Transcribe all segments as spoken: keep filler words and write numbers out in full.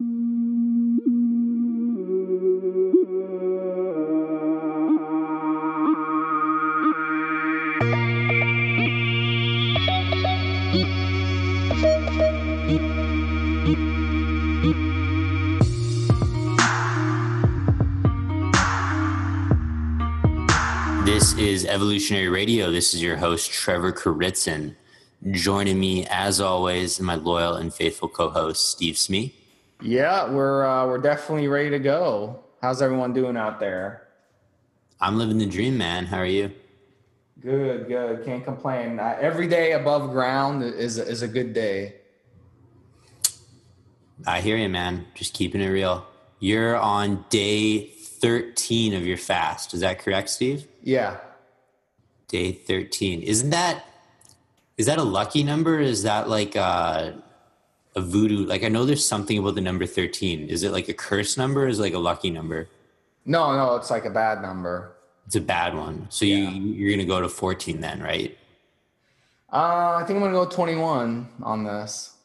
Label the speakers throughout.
Speaker 1: This is Evolutionary Radio. This is your host, Trevor Kuritzin. Joining me, as always, my loyal and faithful co-host, Steve Smee.
Speaker 2: Yeah, we're uh, we're definitely ready to go. How's everyone doing out there?
Speaker 1: I'm living the dream, man. How are you?
Speaker 2: Good, good. Can't complain. Uh, every day above ground is is a good day.
Speaker 1: I hear you, man. Just keeping it real. You're on day thirteen of your fast. Is that correct, Steve?
Speaker 2: Yeah.
Speaker 1: Day thirteen. Isn't that, is that a lucky number? Is that like a, a voodoo? Like, I know there's something about the number thirteen. Is it like a curse number or is it like a lucky number?
Speaker 2: No, no, it's like a bad number.
Speaker 1: It's a bad one. So
Speaker 2: Yeah.
Speaker 1: you, you're going to go to fourteen then, right?
Speaker 2: Uh, I think I'm going to go twenty-one on this.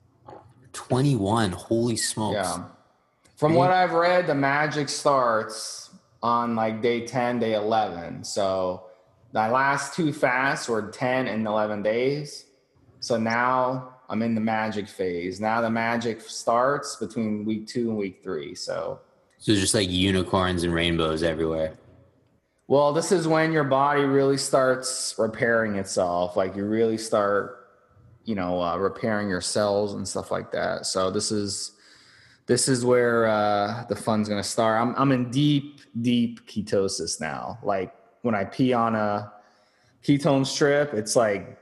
Speaker 1: twenty-one. Holy smokes.
Speaker 2: Yeah. From what I've read, the magic starts on like day ten, day eleven. So my last two fasts were ten and eleven days. So now I'm in the magic phase. Now the magic starts between week two and week three. So,
Speaker 1: So just like unicorns and rainbows everywhere.
Speaker 2: well, this is when your body really starts repairing itself. Like you really start, you know, uh, repairing your cells and stuff like that. So this is, this is where uh, the fun's going to start. I'm, I'm in deep, deep ketosis now. Like when I pee on a ketone strip, it's like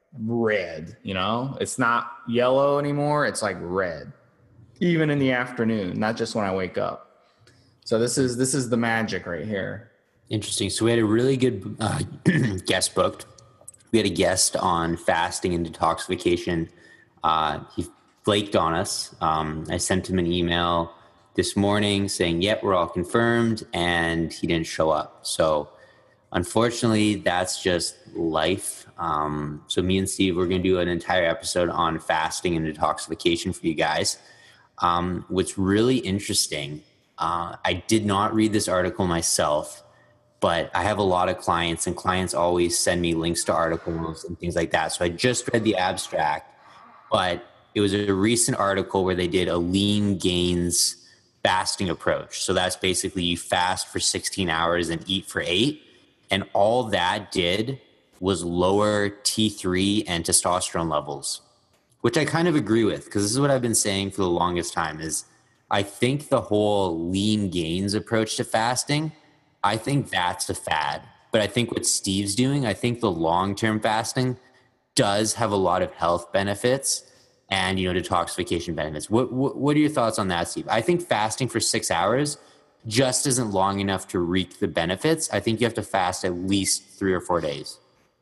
Speaker 2: red, you know, it's not yellow anymore. It's like red, even in the afternoon, not just when I wake up. So this is, this is the magic right here.
Speaker 1: Interesting. So we had a really good uh, guest booked. We had a guest on fasting and detoxification. Uh, he flaked on us. Um, I sent him an email this morning saying, yep, we're all confirmed, and he didn't show up. So unfortunately, that's just life. Um, so me and Steve, we're going to do an entire episode on fasting and detoxification for you guys. Um, what's really interesting, uh, I did not read this article myself, but I have a lot of clients, and clients always send me links to articles and things like that. So I just read the abstract, but it was a recent article where they did a lean gains fasting approach. So that's basically you fast for sixteen hours and eat for eight. And all that did was lower T three and testosterone levels, which I kind of agree with, because this is what I've been saying for the longest time is I think the whole lean gains approach to fasting, I think that's a fad. But I think what Steve's doing, I think the long-term fasting does have a lot of health benefits and, you know, detoxification benefits. What, what what are your thoughts on that, Steve? I think fasting for six hours just isn't long enough to reap the benefits. I think you have to fast at least three or four days.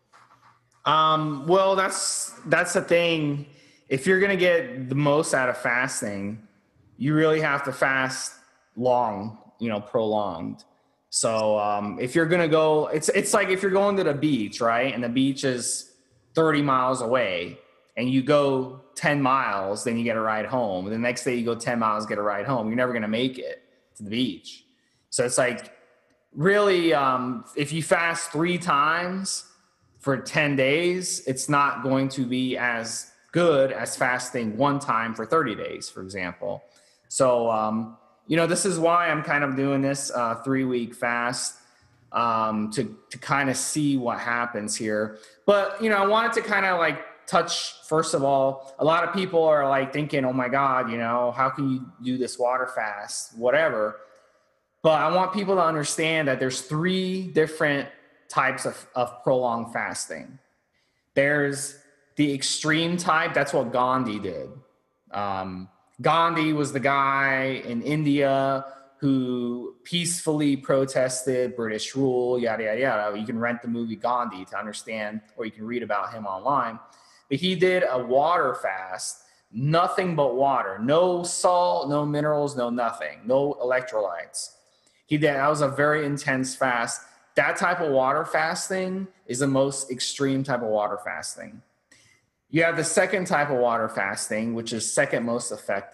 Speaker 2: Um, well, that's, that's the thing. If you're going to get the most out of fasting, you really have to fast long, you know, prolonged. So, um, if you're going to go, it's, it's like if you're going to the beach, right? And the beach is thirty miles away and you go ten miles, then you get a ride home. And the next day you go ten miles, get a ride home. You're never going to make it to the beach. So it's like really, um, if you fast three times for ten days, it's not going to be as good as fasting one time for thirty days, for example. So, um, you know, this is why I'm kind of doing this uh, three week fast um, to, to kind of see what happens here. But, you know, I wanted to kind of like touch, first of all, a lot of people are like thinking, oh my God, you know, how can you do this water fast, whatever. But I want people to understand that there's three different types of, of prolonged fasting. There's the extreme type. That's what Gandhi did. Um, Gandhi was the guy in India who peacefully protested British rule, yada, yada, yada. You can rent the movie Gandhi to understand, or you can read about him online. But he did a water fast, nothing but water, no salt, no minerals, no nothing, no electrolytes. He did, that was a very intense fast. That type of water fasting is the most extreme type of water fasting. You have the second type of water fasting, which is second most effective,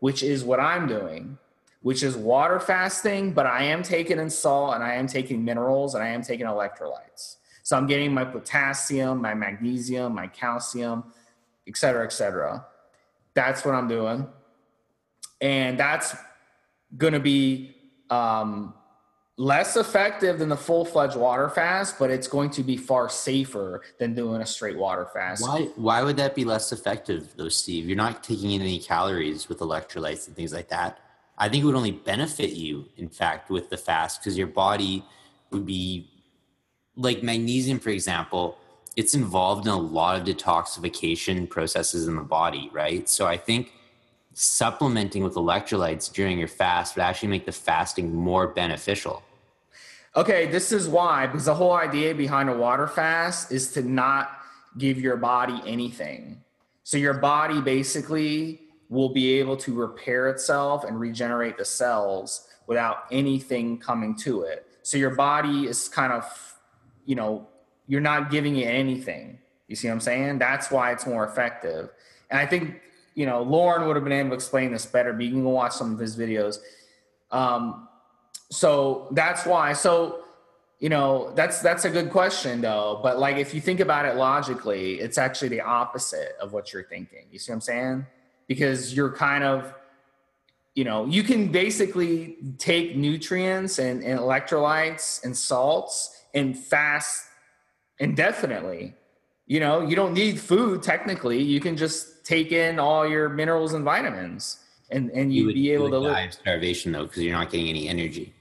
Speaker 2: which is what I'm doing, which is water fasting, but I am taking in salt and I am taking minerals and I am taking electrolytes. So I'm getting my potassium, my magnesium, my calcium, et cetera, et cetera. That's what I'm doing. And that's going to be um, less effective than the full-fledged water fast, but it's going to be far safer than doing a straight water fast.
Speaker 1: Why, why would that be less effective though, Steve? You're not taking in any calories with electrolytes and things like that. I think it would only benefit you, in fact, with the fast, because your body would be like magnesium, for example, it's involved in a lot of detoxification processes in the body, right? So I think supplementing with electrolytes during your fast would actually make the fasting more beneficial.
Speaker 2: Okay, this is why, because the whole idea behind a water fast is to not give your body anything. So your body basically will be able to repair itself and regenerate the cells without anything coming to it. So your body is kind of, you know, you're not giving it anything. You see what I'm saying? That's why it's more effective. And I think, you know, Lauren would have been able to explain this better, but you can go watch some of his videos. Um, so that's why. So, you know, that's, that's a good question though. But like, if you think about it logically, it's actually the opposite of what you're thinking. You see what I'm saying? Because you're kind of, you know, you can basically take nutrients and, and electrolytes and salts and fast indefinitely. You know, you don't need food technically. You can just take in all your minerals and vitamins, and, and you'd
Speaker 1: you would,
Speaker 2: be able
Speaker 1: you
Speaker 2: to
Speaker 1: would
Speaker 2: live.
Speaker 1: die of starvation though, because you're not getting any energy.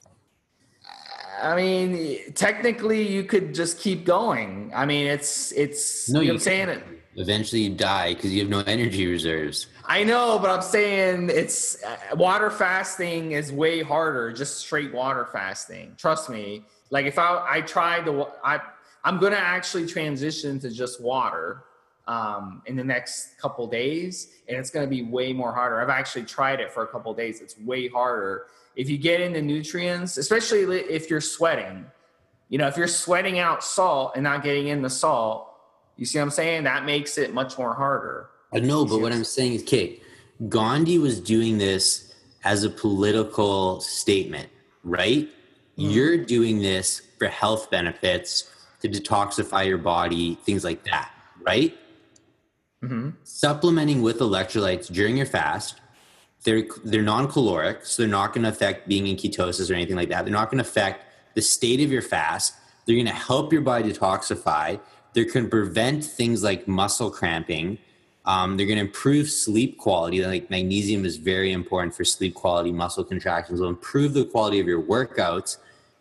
Speaker 2: I mean, technically you could just keep going. I mean, it's, it's,
Speaker 1: No,
Speaker 2: you know
Speaker 1: you
Speaker 2: what I'm saying? It,
Speaker 1: eventually you die because you have no energy reserves.
Speaker 2: I know, but I'm saying it's uh, water fasting is way harder, just straight water fasting. Trust me. Like if I, I tried to, I, I'm going to actually transition to just water um, in the next couple days, and it's going to be way more harder. I've actually tried it for a couple days. It's way harder. If you get into nutrients, especially if you're sweating, you know, if you're sweating out salt and not getting in the salt, you see what I'm saying? That makes it much more harder.
Speaker 1: I know, but what I'm saying is, Kate, Gandhi was doing this as a political statement, right? Mm-hmm. You're doing this for health benefits, to detoxify your body, things like that, right?
Speaker 2: Mm-hmm.
Speaker 1: Supplementing with electrolytes during your fast, they're they're non-caloric, so they're not going to affect being in ketosis or anything like that. They're not going to affect the state of your fast. They're going to help your body detoxify. They can prevent things like muscle cramping. Um, they're going to improve sleep quality. Like magnesium is very important for sleep quality, muscle contractions. Will improve the quality of your workouts.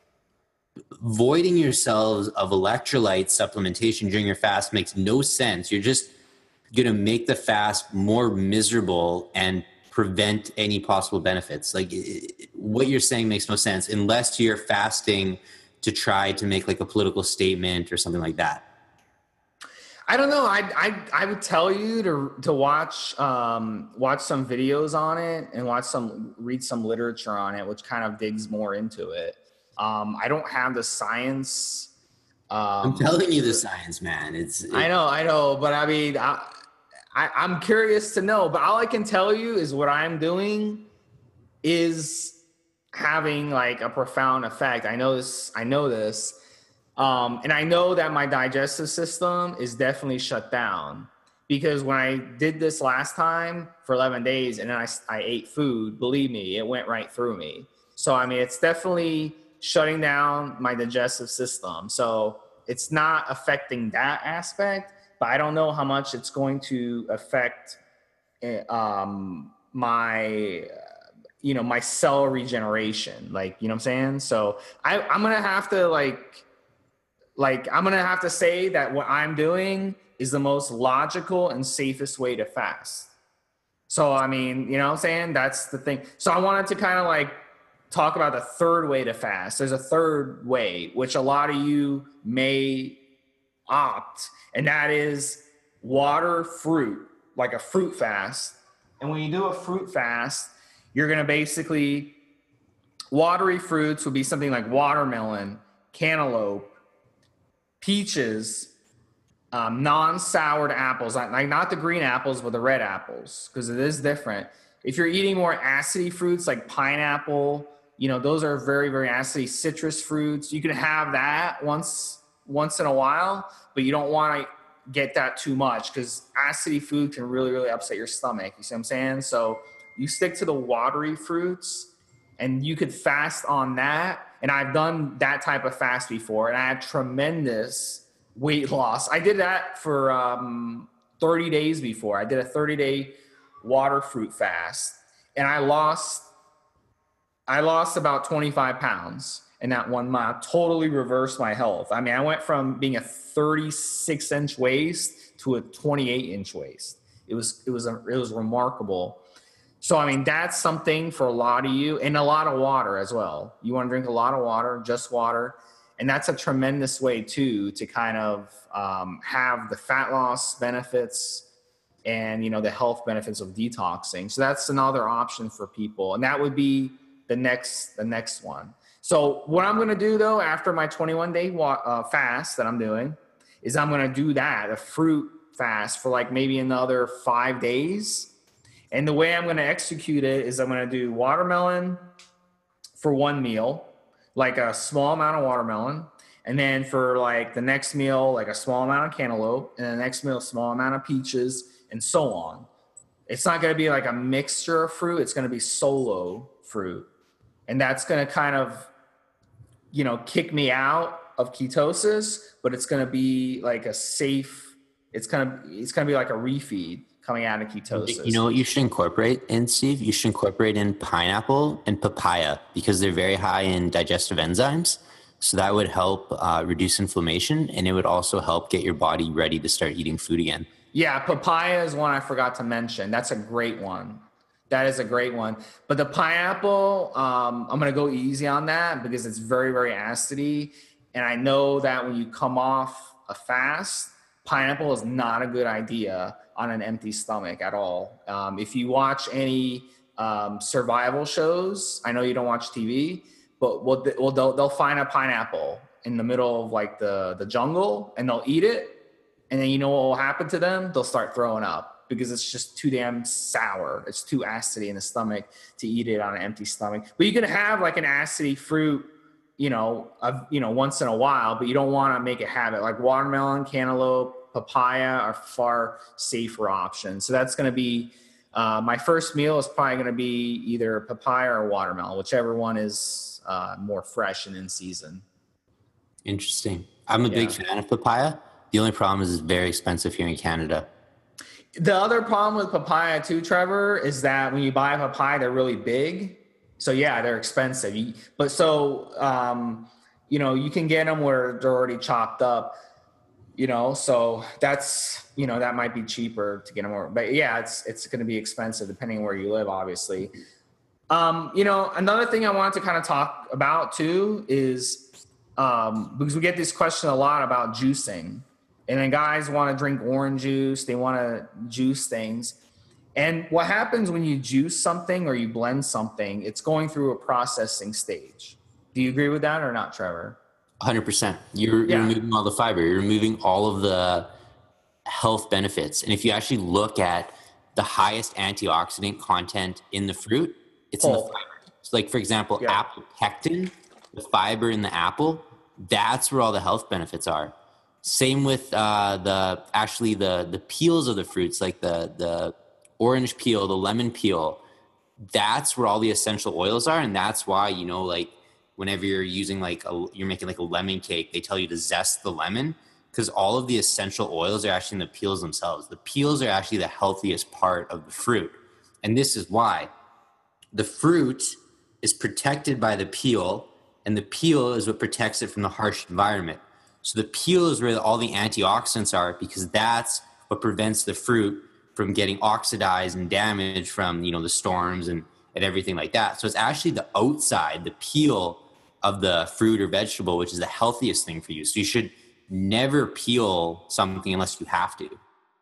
Speaker 1: Voiding yourselves of electrolyte supplementation during your fast makes no sense. You're just going to make the fast more miserable and prevent any possible benefits. Like it, what you're saying makes no sense unless you're fasting to try to make like a political statement or something like that.
Speaker 2: I don't know. I, I, I would tell you to, to watch, um, watch some videos on it and watch some, read some literature on it, which kind of digs more into it. Um, I don't have the science. Um,
Speaker 1: I'm telling you the science, man. It's, it,
Speaker 2: I know, I know, but I mean, I, I, I'm curious to know, but all I can tell you is what I'm doing is having like a profound effect. I know this, I know this. Um, and I know that my digestive system is definitely shut down, because when I did this last time for eleven days and then I, I ate food, believe me, it went right through me. So, I mean, it's definitely shutting down my digestive system. So it's not affecting that aspect, but I don't know how much it's going to affect um, my, you know, my cell regeneration. Like, you know what I'm saying? So I, I'm going to have to like, Like, I'm going to have to say that what I'm doing is the most logical and safest way to fast. So, I mean, you know what I'm saying? That's the thing. So I wanted to kind of like talk about the third way to fast. There's a third way, which a lot of you may opt, and that is water fruit, like a fruit fast. And when you do a fruit fast, you're going to basically, watery fruits would be something like watermelon, cantaloupe, peaches, um, non-soured apples, like not the green apples, but the red apples, because it is different. If you're eating more acidy fruits like pineapple, you know, those are very, very acidy. Citrus fruits, you can have that once once in a while, but you don't want to get that too much because acidy food can really, really upset your stomach. You see what I'm saying? So you stick to the watery fruits, and you could fast on that. And I've done that type of fast before, and I had tremendous weight loss. I did that for um, thirty days before. I did a thirty day water fruit fast, and I lost, I lost about twenty-five pounds in that one month. Totally reversed my health. I mean, I went from being a thirty-six inch waist to a twenty-eight inch waist. It was, it was, a, it was remarkable. So, I mean, that's something for a lot of you, and a lot of water as well. You want to drink a lot of water, just water. And that's a tremendous way too, to kind of um, have the fat loss benefits and, you know, the health benefits of detoxing. So that's another option for people. And that would be the next, the next one. So what I'm going to do though, after my twenty-one day wa- uh, fast that I'm doing, is I'm going to do that, a fruit fast for like maybe another five days. And the way I'm going to execute it is I'm going to do watermelon for one meal, like a small amount of watermelon. And then for like the next meal, like a small amount of cantaloupe, and the next meal, a small amount of peaches, and so on. It's not going to be like a mixture of fruit. It's going to be solo fruit. And that's going to kind of, you know, kick me out of ketosis, but it's going to be like a safe, it's going to, it's going to be like a refeed coming out of ketosis.
Speaker 1: You know what you should incorporate in, Steve? You should incorporate in pineapple and papaya because they're very high in digestive enzymes. So that would help uh, reduce inflammation, and it would also help get your body ready to start eating food again.
Speaker 2: Yeah, papaya is one I forgot to mention. That's a great one. That is a great one. But the pineapple, um, I'm going to go easy on that because it's very, very acidy. And I know that when you come off a fast, pineapple is not a good idea on an empty stomach at all. Um, if you watch any um, survival shows, I know you don't watch T V, but we'll, we'll, they'll, they'll find a pineapple in the middle of like the, the jungle, and they'll eat it. And then you know what will happen to them? They'll start throwing up because it's just too damn sour. It's too acidy in the stomach to eat it on an empty stomach. But you can have like an acidy fruit, you know, of, you know, once in a while, but you don't want to make a habit. Like watermelon, cantaloupe, papaya are far safer options. So that's going to be, uh, my first meal is probably going to be either papaya or watermelon, whichever one is uh, more fresh and in season.
Speaker 1: Interesting. I'm a
Speaker 2: Yeah.
Speaker 1: big fan of papaya. The only problem is it's very expensive here in Canada.
Speaker 2: The other problem with papaya too, Trevor, is that when you buy a papaya, they're really big. So yeah, they're expensive. You, but so, um, you know, you can get them where they're already chopped up, you know, so that's, you know, that might be cheaper to get them over. But yeah, it's, it's going to be expensive depending on where you live, obviously. Um, you know, another thing I wanted to kind of talk about too is, um, because we get this question a lot about juicing. And then guys want to drink orange juice. They want to juice things. And what happens when you juice something or you blend something, it's going through a processing stage. Do you agree with that or not, Trevor?
Speaker 1: one hundred percent. You're,
Speaker 2: Yeah.
Speaker 1: you're removing all the fiber. You're removing all of the health benefits. And if you actually look at the highest antioxidant content in the fruit, it's in the
Speaker 2: Pulp.
Speaker 1: fiber. So like, for example,
Speaker 2: Yeah.
Speaker 1: apple pectin, the fiber in the apple, that's where all the health benefits are. Same with uh, the actually the the peels of the fruits, like the the orange peel, the lemon peel. That's where all the essential oils are, and that's why, you know, like whenever you're using like a, you're making like a lemon cake, they tell you to zest the lemon because all of the essential oils are actually in the peels themselves. The peels are actually the healthiest part of the fruit, and this is why the fruit is protected by the peel, and the peel is what protects it from the harsh environment. So the peel is where all the antioxidants are because that's what prevents the fruit from getting oxidized and damaged from, you know, the storms and, and everything like that. So it's actually the outside, the peel of the fruit or vegetable, which is the healthiest thing for you. So you should never peel something unless you have to.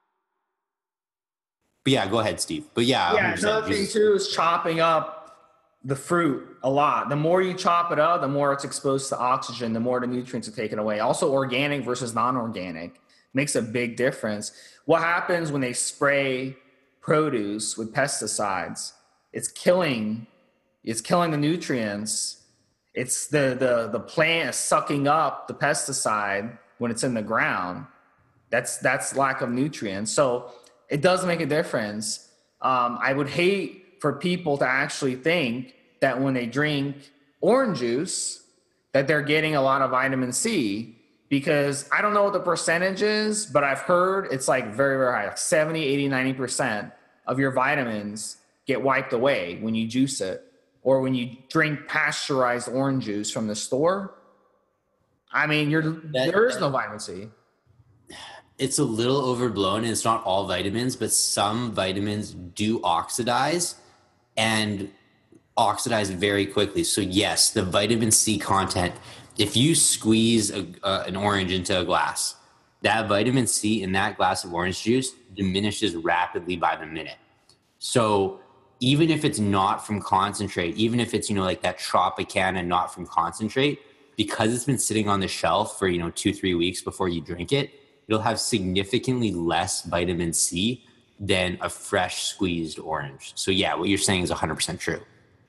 Speaker 1: But yeah, go ahead, Steve. But yeah.
Speaker 2: Yeah, another thing too is chopping up the fruit a lot. The more you chop it up, the more it's exposed to oxygen, the more the nutrients are taken away. Also, organic versus non-organic makes a big difference. What happens when they spray produce with pesticides? It's killing, it's killing the nutrients. It's the, the, the plant is sucking up the pesticide when it's in the ground. That's, that's lack of nutrients. So it does make a difference. Um, I would hate for people to actually think that when they drink orange juice, that they're getting a lot of vitamin C, because I don't know what the percentage is, but I've heard it's like very, very high, like seventy, eighty, ninety percent of your vitamins get wiped away when you juice it, or when you drink pasteurized orange juice from the store. I mean, you're,
Speaker 1: That,
Speaker 2: there is
Speaker 1: that,
Speaker 2: no vitamin C.
Speaker 1: it's a little overblown, and it's not all vitamins, but some vitamins do oxidize and oxidize very quickly. So yes, the vitamin C content, if you squeeze a, uh, an orange into a glass, that vitamin C in that glass of orange juice diminishes rapidly by the minute. So even if it's not from concentrate, even if it's, you know, like that Tropicana not from concentrate, because it's been sitting on the shelf for, you know, two, three weeks before you drink it, it'll have significantly less vitamin C than a fresh squeezed orange. So yeah, what you're saying is one hundred percent true.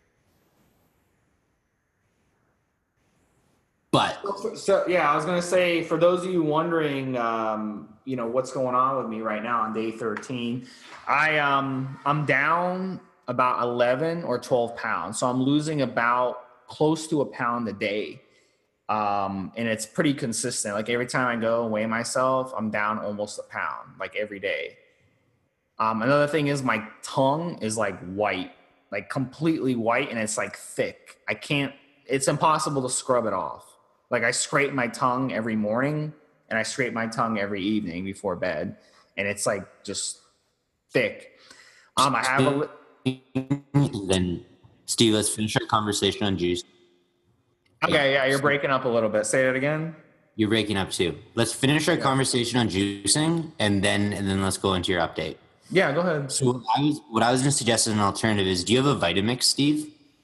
Speaker 1: But
Speaker 2: So, so, yeah, I was gonna say, for those of you wondering, um, you know, what's going on with me right now on day thirteen, I um I'm down about eleven or twelve pounds, so I'm losing about close to a pound a day, um, and it's pretty consistent. Like every time I go and weigh myself, I'm down almost a pound, like every day. Um, another thing is my tongue is like white, like completely white, and it's like thick. I can't. It's impossible to scrub it off. Like I scrape my tongue every morning and I scrape my tongue every evening before bed, and it's like just thick. Um, I have a li-
Speaker 1: then, Steve, let's finish our conversation on juice.
Speaker 2: okay, yeah, you're breaking up a little bit. Say that again.
Speaker 1: You're breaking up too. Let's finish our
Speaker 2: Yeah.
Speaker 1: conversation on juicing, and then and then let's go into your update.
Speaker 2: Yeah, go ahead.
Speaker 1: So what I was what I was going to suggest as an alternative is, do you have a Vitamix, Steve?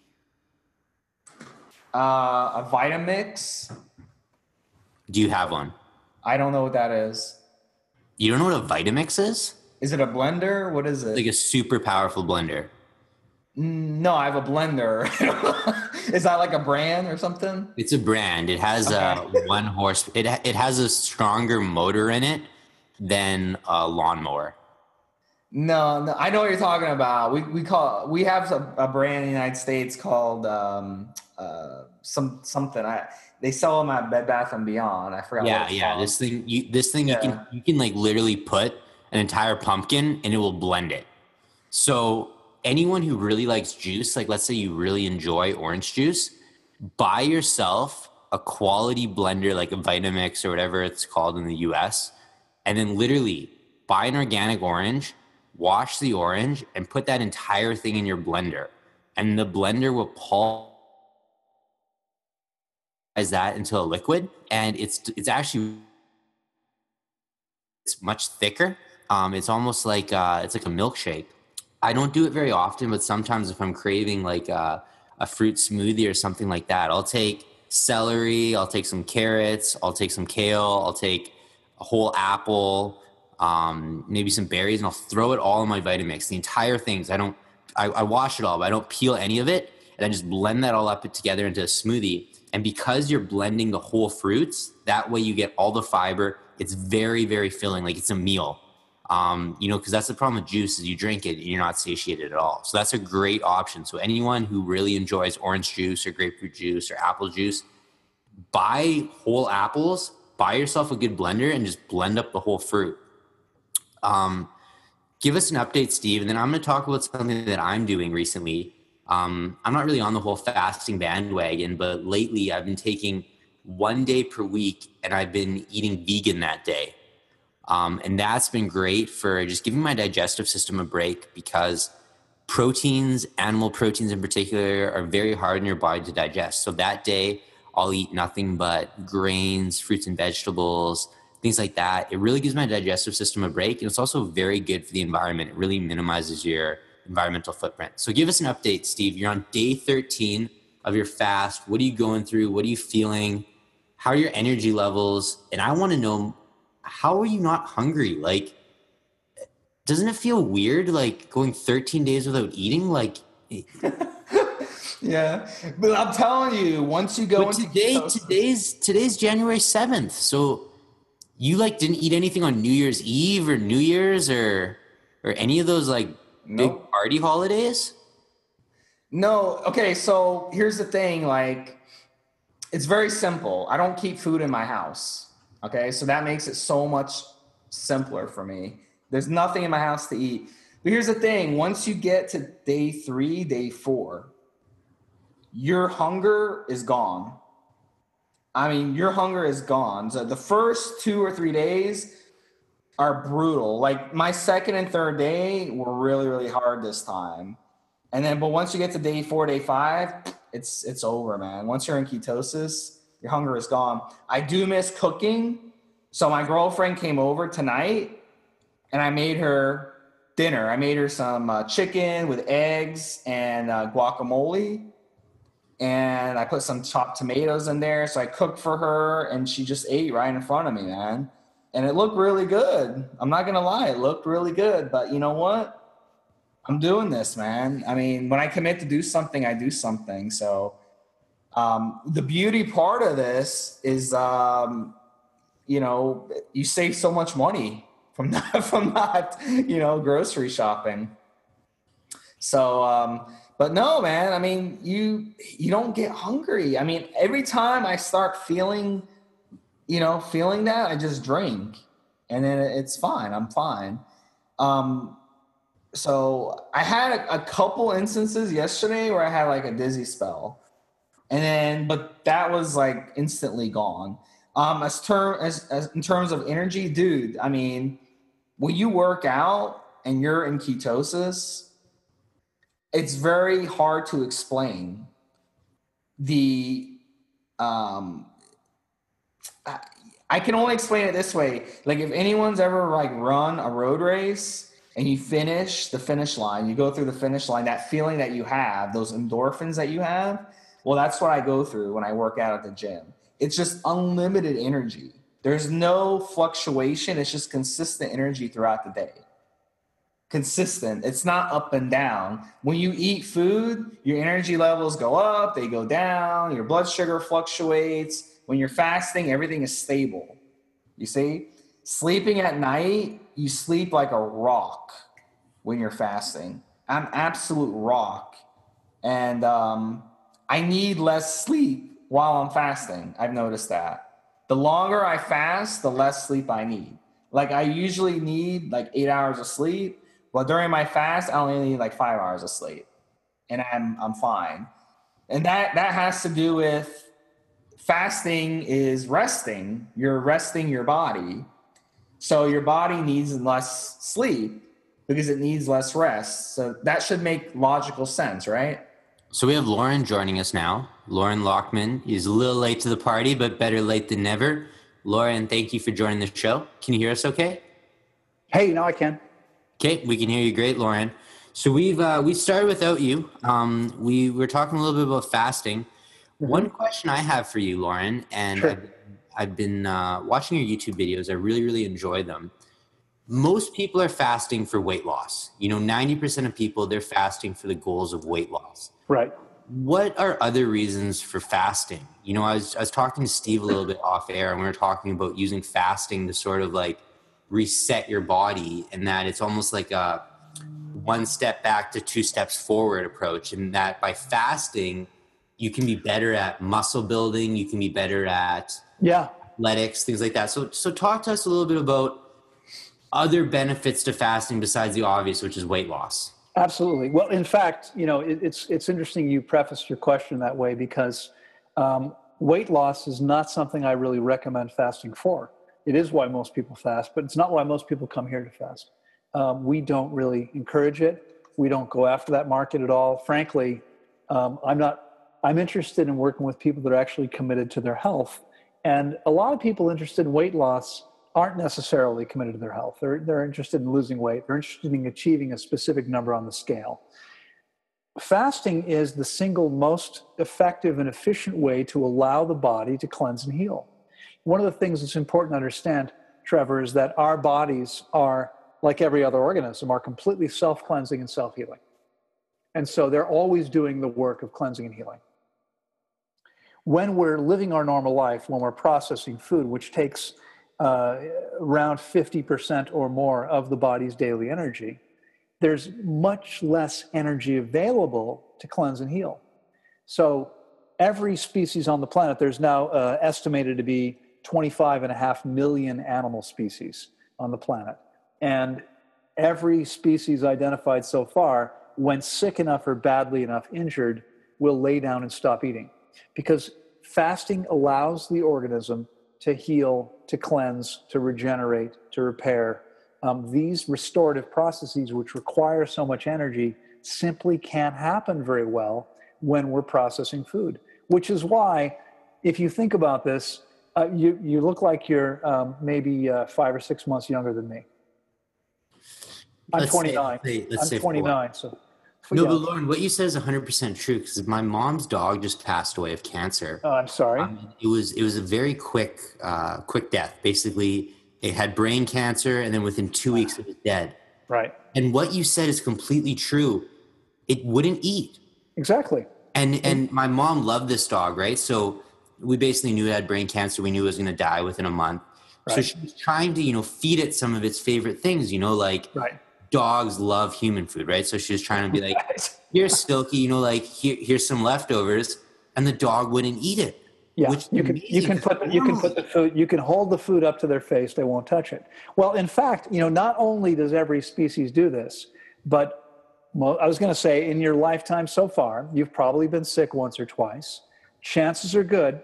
Speaker 2: Uh, a Vitamix.
Speaker 1: Do you have one?
Speaker 2: I don't know what that is.
Speaker 1: You don't know what a Vitamix is?
Speaker 2: Is it a blender? What is it?
Speaker 1: Like a super powerful blender.
Speaker 2: No, I have a blender. Is that like a brand or something?
Speaker 1: It's a brand. It has
Speaker 2: Okay.
Speaker 1: a one horse. It it has a stronger motor in it than a lawnmower.
Speaker 2: No, no, I know what you're talking about. We we call we have a, a brand in the United States called um, uh, some something. I they sell them at Bed Bath and Beyond. I forgot.
Speaker 1: Yeah,
Speaker 2: what it's
Speaker 1: yeah.
Speaker 2: called.
Speaker 1: This thing, you this thing,
Speaker 2: Yeah.
Speaker 1: you can you can like literally put an entire pumpkin and it will blend it. So anyone who really likes juice, like let's say you really enjoy orange juice, buy yourself a quality blender like a Vitamix or whatever it's called in the U S, and then literally buy an organic orange, wash the orange, and put that entire thing in your blender, and the blender will pulverize that into a liquid, and it's it's actually it's much thicker. Um, it's almost like uh, it's like a milkshake. I don't do it very often, but sometimes if I'm craving like uh, a fruit smoothie or something like that, I'll take celery, I'll take some carrots, I'll take some kale, I'll take a whole apple, um, maybe some berries, and I'll throw it all in my Vitamix. The entire things. I don't. I, I wash it all, but I don't peel any of it, and I just blend that all up together into a smoothie. And because you're blending the whole fruits, that way you get all the fiber. It's very, very filling, like it's a meal. Um, you know, because that's the problem with juice is you drink it and you're not satiated at all. So that's a great option. So anyone who really enjoys orange juice or grapefruit juice or apple juice, buy whole apples, buy yourself a good blender, and just blend up the whole fruit. Um, give us an update, Steve, and then I'm going to talk about something that I'm doing recently. Um, I'm not really on the whole fasting bandwagon, but lately I've been taking one day per week and I've been eating vegan that day. Um, and that's been great for just giving my digestive system a break, because proteins, animal proteins in particular, are very hard in your body to digest. So that day I'll eat nothing but grains, fruits and vegetables, things like that. It really gives my digestive system a break. And it's also very good for the environment. It really minimizes your environmental footprint. So give us an update, Steve. You're on day thirteen of your fast. What are you going through? What are you feeling? How are your energy levels? And I want to know, how are you not hungry? Like, doesn't it feel weird, like going thirteen days without eating? Like,
Speaker 2: Yeah, but I'm telling you, once you go
Speaker 1: But
Speaker 2: into
Speaker 1: today,
Speaker 2: ketosis,
Speaker 1: today's today's January seventh. So you like didn't eat anything on New Year's Eve or New Year's or or any of those like big
Speaker 2: nope.
Speaker 1: party holidays?
Speaker 2: No, okay, so here's the thing, like it's very simple. I don't keep food in my house. Okay, so that makes it so much simpler for me. There's nothing in my house to eat. But here's the thing, once you get to day three, day four, your hunger is gone. I mean, your hunger is gone. So the first two or three days are brutal. Like my second and third day were really, really hard this time. And then, but once you get to day four, day five, it's it's over, man. Once you're in ketosis, your hunger is gone. I do miss cooking. So my girlfriend came over tonight and I made her dinner. I made her some uh, chicken with eggs and uh, guacamole. And I put some chopped tomatoes in there. So I cooked for her and she just ate right in front of me, man. And it looked really good. I'm not going to lie. It looked really good. But you know what? I'm doing this, man. I mean, when I commit to do something, I do something. So um, the beauty part of this is, um, you know, you save so much money from not, from not, you know, grocery shopping. So, um, but no, man, I mean, you, you don't get hungry. I mean, every time I start feeling, you know, feeling that, I just drink and then it's fine. I'm fine. Um, so I had a, a couple instances yesterday where I had like a dizzy spell and then, but that was like instantly gone. Um, as term, as, as in terms of energy, dude, I mean, when you work out and you're in ketosis, it's very hard to explain the, um, I, I can only explain it this way. Like if anyone's ever like run a road race and you finish the finish line, you go through the finish line, that feeling that you have, those endorphins that you have, well, that's what I go through when I work out at the gym. It's just unlimited energy. There's no fluctuation. It's just consistent energy throughout the day. Consistent. It's not up and down. When you eat food, your energy levels go up, they go down, your blood sugar fluctuates. When you're fasting, everything is stable. You see? Sleeping at night, you sleep like a rock when you're fasting. I'm absolute rock. And um, I need less sleep while I'm fasting. I've noticed that. The longer I fast, the less sleep I need. Like I usually need like eight hours of sleep. Well, during my fast, I only need like five hours of sleep, and I'm I'm fine. And that that has to do with fasting is resting. You're resting your body, so your body needs less sleep because it needs less rest. So that should make logical sense, right?
Speaker 1: So we have Lauren joining us now. Lauren Lockman is a little late to the party, but better late than never. Lauren, thank you for joining the show. Can you hear us okay?
Speaker 3: Hey, now I can.
Speaker 1: Okay, we can hear you great, Lauren. So we've uh, we started without you. Um, we were talking a little bit about fasting. Mm-hmm. One question I have for you, Lauren, and sure. I've, I've been uh, watching your YouTube videos. I really, really enjoy them. Most people are fasting for weight loss. You know, ninety percent of people, they're fasting for the goals of weight loss.
Speaker 3: Right.
Speaker 1: What are other reasons for fasting? You know, I was, I was talking to Steve a little bit off air, and we were talking about using fasting to sort of like reset your body, and that it's almost like a one step back to two steps forward approach, and that by fasting you can be better at muscle building, you can be better at
Speaker 3: yeah
Speaker 1: athletics, things like that. So so talk to us a little bit about other benefits to fasting besides the obvious, which is weight loss.
Speaker 3: Absolutely. Well, in fact, you know, it, it's it's interesting you prefaced your question that way because um, weight loss is not something I really recommend fasting for. It is why most people fast, but it's not why most people come here to fast. Um, we don't really encourage it. We don't go after that market at all. Frankly, um, I'm not, I'm interested in working with people that are actually committed to their health. And a lot of people interested in weight loss aren't necessarily committed to their health. They're, they're interested in losing weight. They're interested in achieving a specific number on the scale. Fasting is the single most effective and efficient way to allow the body to cleanse and heal. One of the things that's important to understand, Trevor, is that our bodies are, like every other organism, are completely self-cleansing and self-healing. And so they're always doing the work of cleansing and healing. When we're living our normal life, when we're processing food, which takes uh, around fifty percent or more of the body's daily energy, there's much less energy available to cleanse and heal. So every species on the planet, there's now uh, estimated to be twenty-five and a half million animal species on the planet. And every species identified so far, when sick enough or badly enough injured, will lay down and stop eating. Because fasting allows the organism to heal, to cleanse, to regenerate, to repair. Um, these restorative processes, which require so much energy, simply can't happen very well when we're processing food. Which is why, if you think about this, uh, you, you look like you're um, maybe uh, five or six months younger than me. I'm
Speaker 1: let's
Speaker 3: twenty-nine.
Speaker 1: Say, let's say, let's
Speaker 3: I'm
Speaker 1: say
Speaker 3: twenty-nine, so...
Speaker 1: No,
Speaker 3: yeah.
Speaker 1: but Lauren, what you said is one hundred percent true, because my mom's dog just passed away of cancer.
Speaker 3: Oh, I'm sorry.
Speaker 1: Um, it was it was a very quick uh, quick death. Basically, it had brain cancer, and then within two weeks, it was dead.
Speaker 3: Right.
Speaker 1: And what you said is completely true. It wouldn't eat.
Speaker 3: Exactly.
Speaker 1: And and my mom loved this dog, right? So we basically knew it had brain cancer. We knew it was going to die within a month.
Speaker 3: Right.
Speaker 1: So she was trying to, you know, feed it some of its favorite things, you know, like
Speaker 3: Right.
Speaker 1: dogs love human food, right? So she was trying to be like, here's Silky, you know, like here, here's some leftovers, and the dog wouldn't eat it.
Speaker 3: Yeah,
Speaker 1: Which
Speaker 3: you can you can put the, you can put the food you can hold the food up to their face, they won't touch it. Well, in fact, you know, not only does every species do this, but well, I was going to say, in your lifetime so far, you've probably been sick once or twice. Chances are good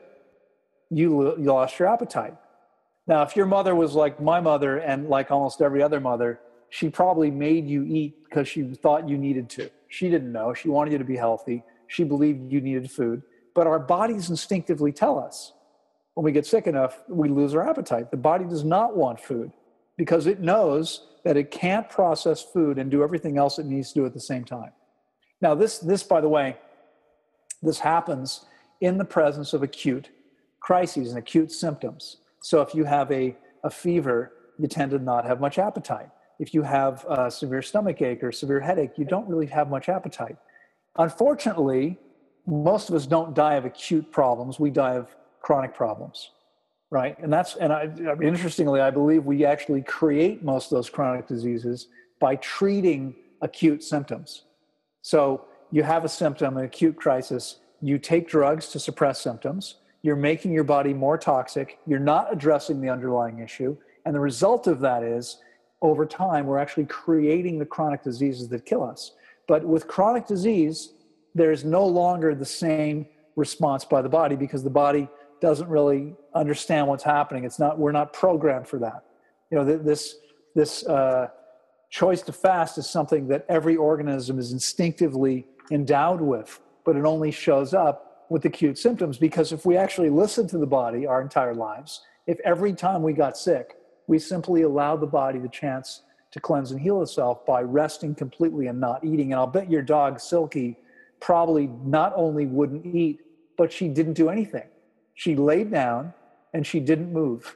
Speaker 3: you, you lost your appetite. Now, if your mother was like my mother and like almost every other mother, she probably made you eat because she thought you needed to. She didn't know. She wanted you to be healthy. She believed you needed food. But our bodies instinctively tell us when we get sick enough, we lose our appetite. The body does not want food because it knows that it can't process food and do everything else it needs to do at the same time. Now, this, this, by the way, this happens in the presence of acute crises and acute symptoms. So if you have a, a fever, you tend to not have much appetite. If you have a severe stomach ache or severe headache, you don't really have much appetite. Unfortunately, most of us don't die of acute problems. We die of chronic problems, right? And that's, and I, interestingly, I believe we actually create most of those chronic diseases by treating acute symptoms. So you have a symptom, an acute crisis, you take drugs to suppress symptoms, you're making your body more toxic, you're not addressing the underlying issue, and the result of that is, over time, we're actually creating the chronic diseases that kill us. But with chronic disease, there's no longer the same response by the body because the body doesn't really understand what's happening. It's not, we're not programmed for that. You know, this, this uh, choice to fast is something that every organism is instinctively endowed with, but it only shows up with acute symptoms because if we actually listen to the body our entire lives, if every time we got sick, we simply allowed the body the chance to cleanse and heal itself by resting completely and not eating. And I'll bet your dog, Silky, probably not only wouldn't eat, but she didn't do anything. She laid down and she didn't move.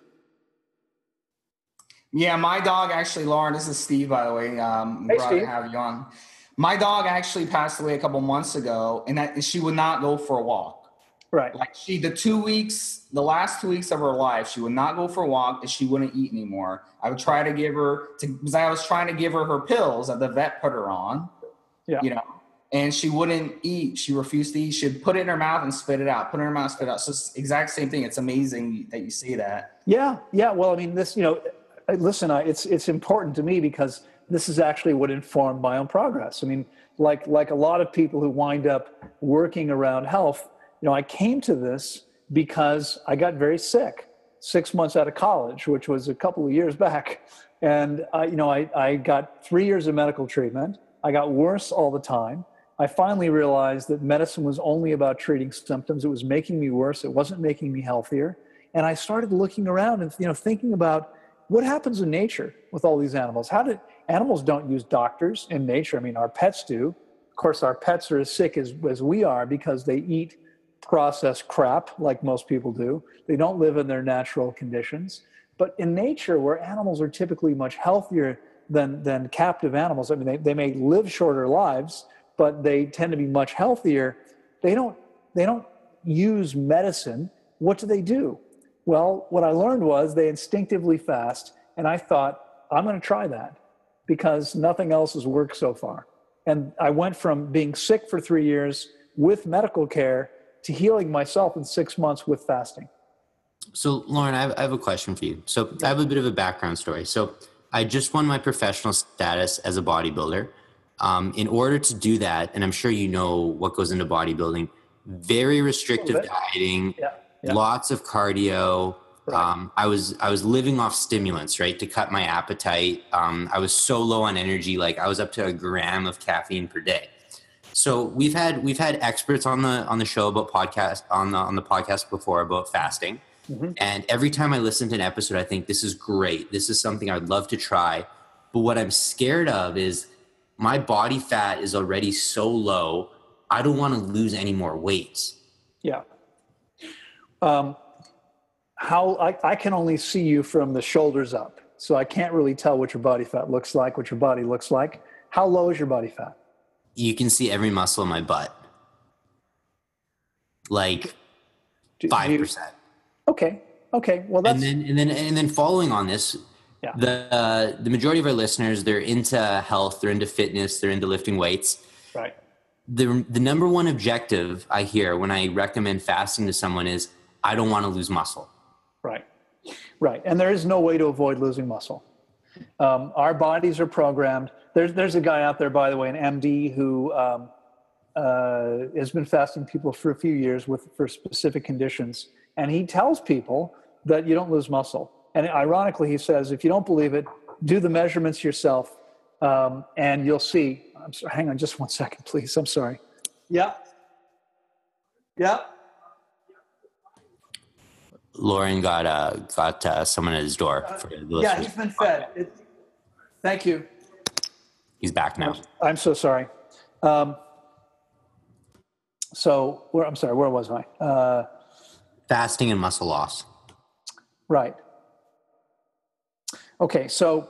Speaker 2: Yeah, my dog actually, Lauren, this is Steve, by the way. Um,
Speaker 3: hey,
Speaker 2: glad
Speaker 3: Steve.
Speaker 2: to have you on. My dog actually passed away a couple months ago, and that, she would not go for a walk.
Speaker 3: Right.
Speaker 2: Like she, the two weeks, the last two weeks of her life, she would not go for a walk and she wouldn't eat anymore. I would try to give her, to, because I was trying to give her her pills that the vet put her on,
Speaker 3: Yeah.
Speaker 2: you know, and she wouldn't eat. She refused to eat. She'd put it in her mouth and spit it out, put it in her mouth, spit it out. So it's the exact same thing. It's amazing that you say that.
Speaker 3: Yeah. Yeah. Well, I mean, this, you know, listen, I, it's, it's important to me because this is actually what informed my own progress. I mean, like, like a lot of people who wind up working around health, you know, I came to this because I got very sick six months out of college, which was a couple of years back. And, I, you know, I, I got three years of medical treatment. I got worse all the time. I finally realized that medicine was only about treating symptoms. It was making me worse. It wasn't making me healthier. And I started looking around and, you know, thinking about what happens in nature with all these animals. How did animals don't use doctors in nature? I mean, our pets do. Of course, our pets are as sick as, as we are because they eat processed crap like most people do. They don't live in their natural conditions. But in nature, where animals are typically much healthier than, than captive animals, I mean, they, they may live shorter lives, but they tend to be much healthier. They don't, they don't use medicine. What do they do? Well, what I learned was they instinctively fast, and I thought, I'm going to try that because nothing else has worked so far. And I went from being sick for three years with medical care to healing myself in six months with fasting.
Speaker 1: So, Lauren, I have, I have a question for you. So I have a bit of a background story. So I just won my professional status as a bodybuilder. Um, in order to do that, and I'm sure you know what goes into bodybuilding, very restrictive dieting,
Speaker 3: yeah, yeah.
Speaker 1: lots of cardio.
Speaker 3: Right.
Speaker 1: Um, I was I was living off stimulants, right, to cut my appetite. Um, I was so low on energy, like I was up to a gram of caffeine per day. So we've had we've had experts on the on the show about podcast on the on the podcast before about fasting. Mm-hmm. And every time I listen to an episode, I think this is great. This is something I'd love to try. But what I'm scared of is my body fat is already so low. I don't want to lose any more weight.
Speaker 3: Yeah. Um, how I, I can only see you from the shoulders up. So I can't really tell what your body fat looks like, what your body looks like. How low is your body fat?
Speaker 1: You can see every muscle in my butt. Like five percent.
Speaker 3: Okay. Okay. Well, that's...
Speaker 1: And then, and then, and then following on this, yeah. the, uh, the majority of our listeners, they're into health, they're into fitness, they're into lifting weights.
Speaker 3: Right.
Speaker 1: The, the number one objective I hear when I recommend fasting to someone is, I don't want to lose muscle.
Speaker 3: Right. Right. And there is no way to avoid losing muscle. Um, our bodies are programmed. There's, there's a guy out there, by the way, an M D who, um, uh, has been fasting people for a few years with, for specific conditions. And he tells people that you don't lose muscle. And ironically, he says, if you don't believe it, do the measurements yourself, um, and you'll see. I'm sorry, hang on just one second, please. I'm sorry. Yeah. Yeah.
Speaker 1: Lauren got uh, got uh, someone at his door. For the
Speaker 3: uh, yeah, he's been fed. It, thank you.
Speaker 1: He's back now.
Speaker 3: I'm, I'm so sorry. Um, so, where, I'm sorry, where was I? Uh,
Speaker 1: Fasting and muscle loss.
Speaker 3: Right. Okay, so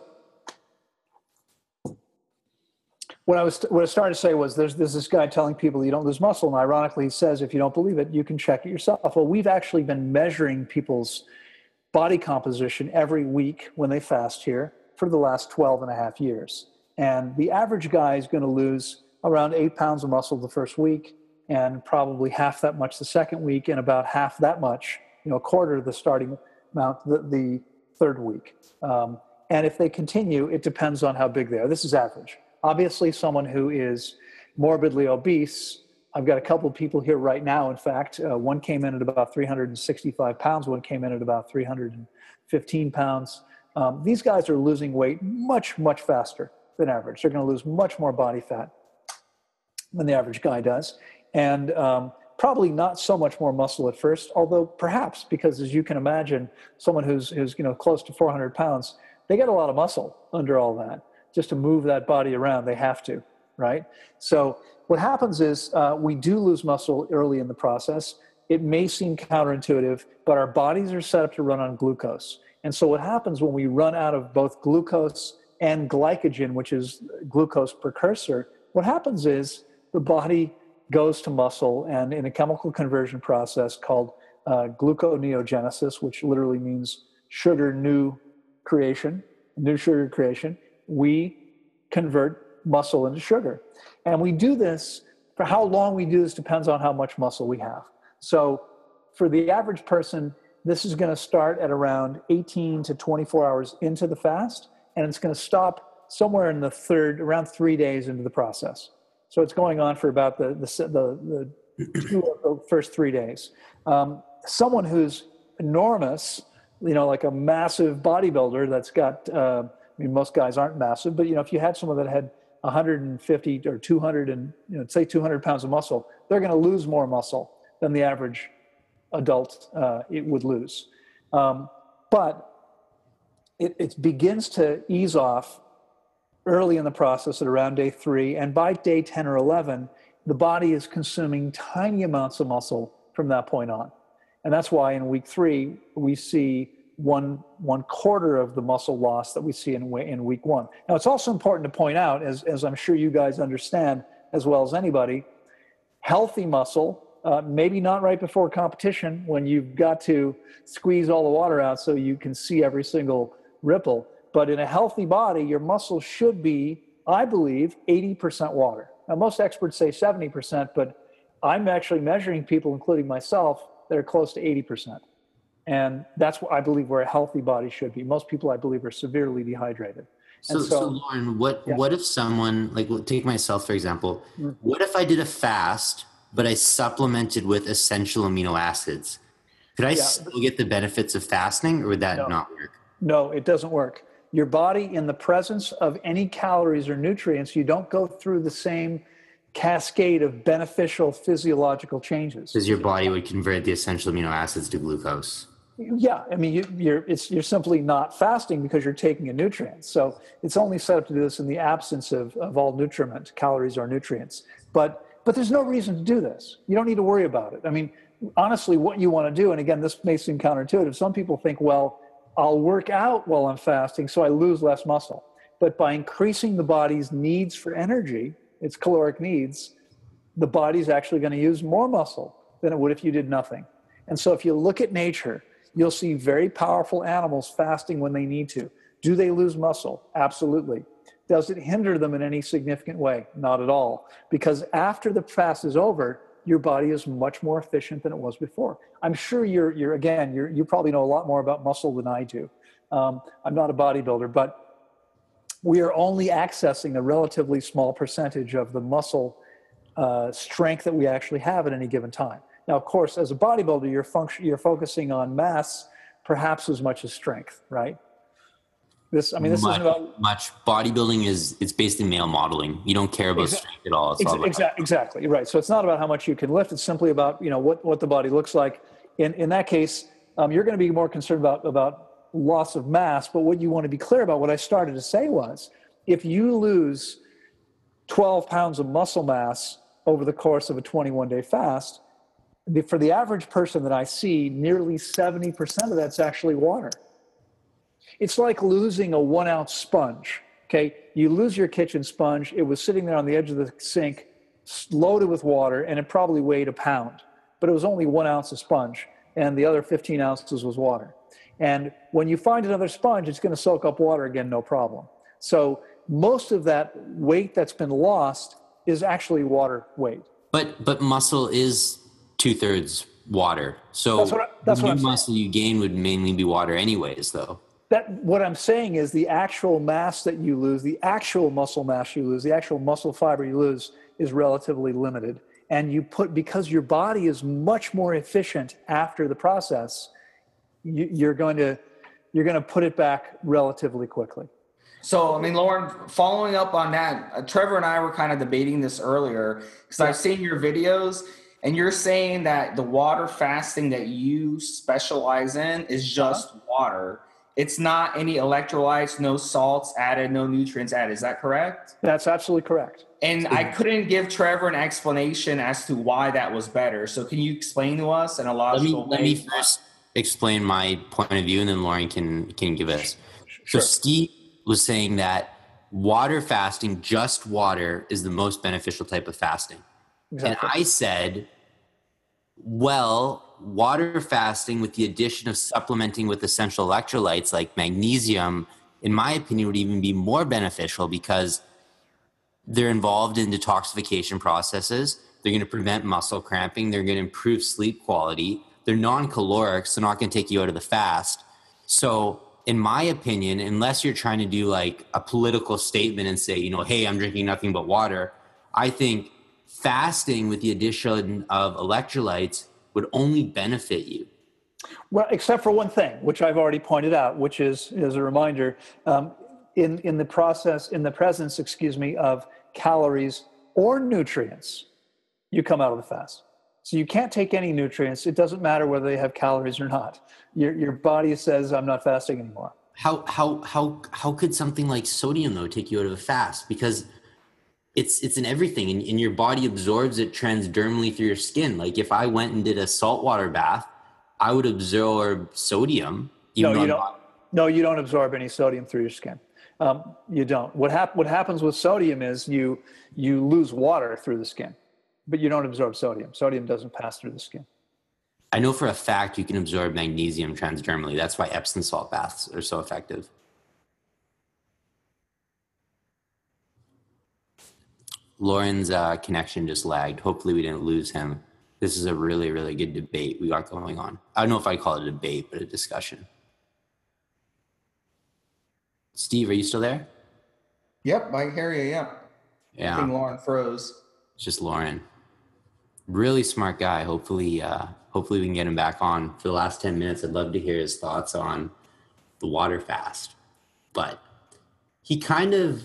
Speaker 3: what I was what I started to say was there's, there's this guy telling people you don't lose muscle, and ironically he says if you don't believe it, you can check it yourself. Well, we've actually been measuring people's body composition every week when they fast here for the last twelve and a half years. And the average guy is going to lose around eight pounds of muscle the first week, and probably half that much the second week, and about half that much, you know, a quarter of the starting amount the, the third week. Um, and if they continue, it depends on how big they are. This is average. Obviously, someone who is morbidly obese, I've got a couple of people here right now, in fact. Uh, one came in at about three hundred sixty-five pounds, one came in at about three hundred fifteen pounds. Um, these guys are losing weight much, much faster than average. They're going to lose much more body fat than the average guy does. And um, probably not so much more muscle at first, although perhaps, because as you can imagine, someone who's, who's you know, close to four hundred pounds, they get a lot of muscle under all that. Just to move that body around, they have to, right? So what happens is uh, we do lose muscle early in the process. It may seem counterintuitive, but our bodies are set up to run on glucose. And so what happens when we run out of both glucose and glycogen, which is glucose precursor, what happens is the body goes to muscle, and in a chemical conversion process called uh, gluconeogenesis, which literally means sugar new creation, new sugar creation, we convert muscle into sugar. And we do this, for how long we do this depends on how much muscle we have. So for the average person, this is going to start at around eighteen to twenty-four hours into the fast, and it's going to stop somewhere in the third, around three days into the process. So it's going on for about the, the, the, the, two of the first three days. Um, someone who's enormous, you know, like a massive bodybuilder that's got, uh, I mean, most guys aren't massive, but, you know, if you had someone that had one hundred fifty or two hundred and, you know, say two hundred pounds of muscle, they're going to lose more muscle than the average adult uh, it would lose. Um, but it, it begins to ease off early in the process at around day three. And by day ten or eleven, the body is consuming tiny amounts of muscle from that point on. And that's why in week three, we see one, one quarter of the muscle loss that we see in, in week one. Now, it's also important to point out, as, as I'm sure you guys understand, as well as anybody. Healthy muscle, uh, maybe not right before competition when you've got to squeeze all the water out so you can see every single ripple. But in a healthy body, your muscle should be, I believe, eighty percent water. Now, most experts say seventy percent, but I'm actually measuring people, including myself, that are close to eighty percent. And that's what I believe where a healthy body should be. Most people, I believe, are severely dehydrated.
Speaker 1: So, so, so Lauren, what, yeah. what if someone, like take myself, for example, mm-hmm. what if I did a fast, but I supplemented with essential amino acids? Could I yeah. still get the benefits of fasting, or would that no. not work?
Speaker 3: No, it doesn't work. Your body, in the presence of any calories or nutrients, you don't go through the same cascade of beneficial physiological changes.
Speaker 1: Because your body would convert the essential amino acids to glucose.
Speaker 3: Yeah, I mean, you, you're it's you're simply not fasting because you're taking a nutrient. So it's only set up to do this in the absence of, of all nutriment, calories or nutrients. But but there's no reason to do this. You don't need to worry about it. I mean, honestly, what you want to do, and again, this may seem counterintuitive. Some people think, well, I'll work out while I'm fasting so I lose less muscle. But by increasing the body's needs for energy, its caloric needs, the body's actually going to use more muscle than it would if you did nothing. And so if you look at nature, you'll see very powerful animals fasting when they need to. Do they lose muscle? Absolutely. Does it hinder them in any significant way? Not at all. Because after the fast is over, your body is much more efficient than it was before. I'm sure you're, you're again, you're, you probably know a lot more about muscle than I do. Um, I'm not a bodybuilder, but we are only accessing a relatively small percentage of the muscle uh, strength that we actually have at any given time. Now, of course, as a bodybuilder, you're, function, you're focusing on mass perhaps as much as strength, right? This, I mean, this
Speaker 1: much,
Speaker 3: isn't about
Speaker 1: much. Bodybuilding is, it's based in male modeling. You don't care about
Speaker 3: exactly,
Speaker 1: strength at all. It's
Speaker 3: exa-
Speaker 1: all about
Speaker 3: exa- exactly, right. So it's not about how much you can lift. It's simply about, you know, what, what the body looks like. In, in that case, um, you're going to be more concerned about, about loss of mass. But what you want to be clear about, what I started to say was, if you lose twelve pounds of muscle mass over the course of a twenty-one day fast, for the average person that I see, nearly seventy percent of that's actually water. It's like losing a one ounce sponge, okay? You lose your kitchen sponge. It was sitting there on the edge of the sink, loaded with water, and it probably weighed a pound, but it was only one ounce of sponge, and the other fifteen ounces was water. And when you find another sponge, it's gonna soak up water again, no problem. So most of that weight that's been lost is actually water weight.
Speaker 1: But, but muscle is two thirds water. So
Speaker 3: that's what, I, that's
Speaker 1: the
Speaker 3: what
Speaker 1: new
Speaker 3: I'm
Speaker 1: muscle
Speaker 3: saying.
Speaker 1: you gain would mainly be water anyways, though.
Speaker 3: That what I'm saying is the actual mass that you lose, the actual muscle mass you lose, the actual muscle fiber you lose is relatively limited. And you put, because your body is much more efficient after the process, you, you're going to, you're going to put it back relatively quickly.
Speaker 2: So, I mean, Lauren, following up on that, uh, Trevor and I were kind of debating this earlier because yeah. I've seen your videos. And you're saying that the water fasting that you specialize in is just uh-huh. water. It's not any electrolytes, no salts added, no nutrients added. Is that correct?
Speaker 3: That's absolutely correct.
Speaker 2: And I couldn't give Trevor an explanation as to why that was better. So can you explain to us in a logical
Speaker 1: let me,
Speaker 2: way?
Speaker 1: Let me first explain my point of view, and then Lauren can, can give us.
Speaker 3: Sure.
Speaker 1: So Steve was saying that water fasting, just water, is the most beneficial type of fasting.
Speaker 3: Exactly.
Speaker 1: And I said, well, water fasting with the addition of supplementing with essential electrolytes like magnesium, in my opinion, would even be more beneficial because they're involved in detoxification processes. They're going to prevent muscle cramping. They're going to improve sleep quality. They're non-caloric, so not going to take you out of the fast. So in my opinion, unless you're trying to do like a political statement and say, you know, hey, I'm drinking nothing but water, I think fasting with the addition of electrolytes would only benefit you.
Speaker 3: Well, except for one thing, which I've already pointed out, which is, as a reminder, um, in, in the process, in the presence, excuse me, of calories or nutrients, you come out of the fast. So you can't take any nutrients. It doesn't matter whether they have calories or not. Your, your body says, I'm not fasting anymore.
Speaker 1: How, how, how, how could something like sodium, though, take you out of a fast? Because It's it's in everything, and, and your body absorbs it transdermally through your skin. Like if I went and did a saltwater bath, I would absorb sodium.
Speaker 3: No, you don't. Not- no, you don't absorb any sodium through your skin. Um, you don't. What, hap- what happens with sodium is you, you lose water through the skin, but you don't absorb sodium. Sodium doesn't pass through the skin.
Speaker 1: I know for a fact you can absorb magnesium transdermally. That's why Epsom salt baths are so effective. Lauren's uh, connection just lagged. Hopefully we didn't lose him. This is a really, really good debate we got going on. I don't know if I call it a debate, but a discussion. Steve, are you still there?
Speaker 2: Yep, I hear you. Yep.
Speaker 1: Yeah.
Speaker 2: I think Lauren froze.
Speaker 1: It's just Lauren. Really smart guy. Hopefully, uh, hopefully we can get him back on for the last ten minutes. I'd love to hear his thoughts on the water fast. But he kind of,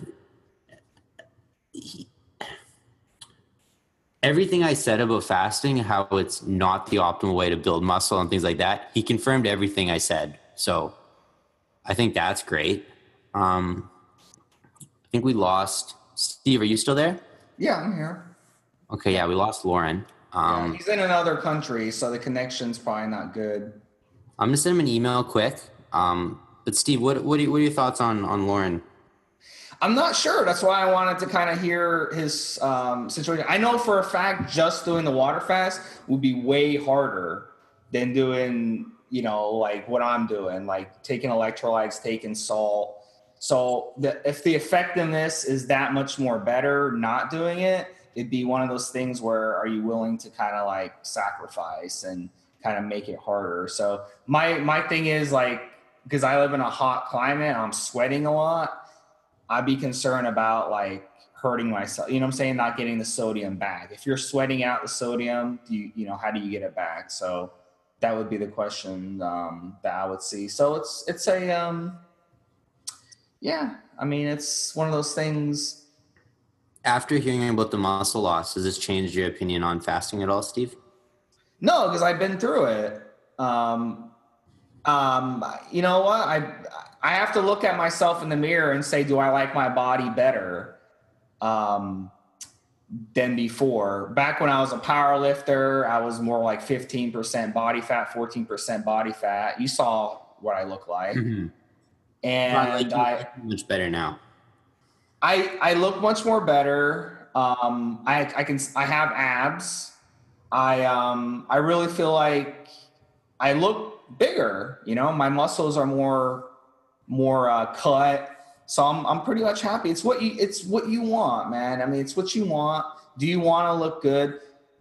Speaker 1: he, everything I said about fasting, how it's not the optimal way to build muscle and things like that, he confirmed everything I said. So I think that's great. Um, I think we lost Steve. Are you still there?
Speaker 2: Yeah, I'm here.
Speaker 1: Okay, yeah, we lost Lauren. Um,
Speaker 2: yeah, he's in another country, so the connection's probably not good.
Speaker 1: I'm gonna send him an email quick. Um, but Steve, what what are, what are your thoughts on on Lauren?
Speaker 2: I'm not sure. That's why I wanted to kind of hear his um, situation. I know for a fact just doing the water fast would be way harder than doing, you know, like what I'm doing, like taking electrolytes, taking salt. So the, if the effectiveness is that much more better not doing it, it'd be one of those things where are you willing to kind of like sacrifice and kind of make it harder? So my my thing is like, because I live in a hot climate, I'm sweating a lot, I'd be concerned about like hurting myself. You know what I'm saying? Not getting the sodium back. If you're sweating out the sodium, do you, you know, how do you get it back? So that would be the question um, that I would see. So it's, it's a, um, yeah, I mean, it's one of those things.
Speaker 1: After hearing about the muscle loss, has this changed your opinion on fasting at all, Steve?
Speaker 2: No, because I've been through it. Um, um, you know what? I I have to look at myself in the mirror and say, do I like my body better um, than before? Back when I was a power lifter, I was more like fifteen percent body fat, fourteen percent body fat. You saw what I look like.
Speaker 1: Mm-hmm.
Speaker 2: And
Speaker 1: I like
Speaker 2: I,
Speaker 1: much better now.
Speaker 2: I, I look much more better. Um, I, I can, I have abs. I, um, I really feel like I look bigger, you know, my muscles are more, more, uh, cut. So I'm, I'm pretty much happy. It's what you, it's what you want, man. I mean, it's what you want. Do you want to look good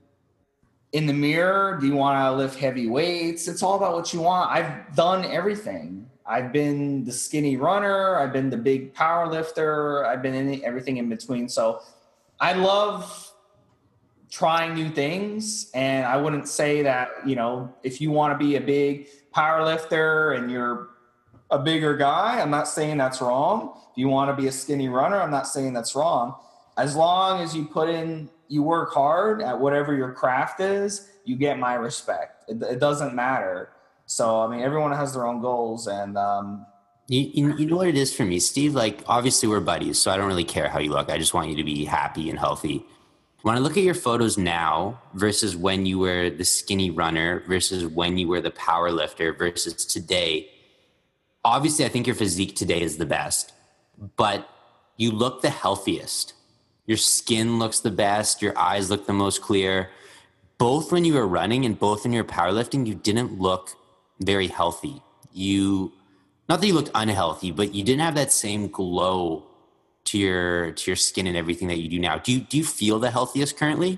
Speaker 2: in the mirror? Do you want to lift heavy weights? It's all about what you want. I've done everything. I've been the skinny runner. I've been the big power lifter. I've been in everything in between. So I love trying new things. And I wouldn't say that, you know, if you want to be a big power lifter and you're a bigger guy, I'm not saying that's wrong. If you want to be a skinny runner, I'm not saying that's wrong. As long as you put in, you work hard at whatever your craft is, you get my respect. It, it doesn't matter. So, I mean, everyone has their own goals. And um,
Speaker 1: you, you, you know what it is for me, Steve? Like, obviously we're buddies, so I don't really care how you look. I just want you to be happy and healthy. When I look at your photos now versus when you were the skinny runner versus when you were the power lifter versus today, obviously I think your physique today is the best, but you look the healthiest. Your skin looks the best. Your eyes look the most clear. Both when you were running and both when you were powerlifting, you didn't look very healthy. You, not that you looked unhealthy, but you didn't have that same glow to your to your skin and everything that you do now. Do you do you feel the healthiest currently?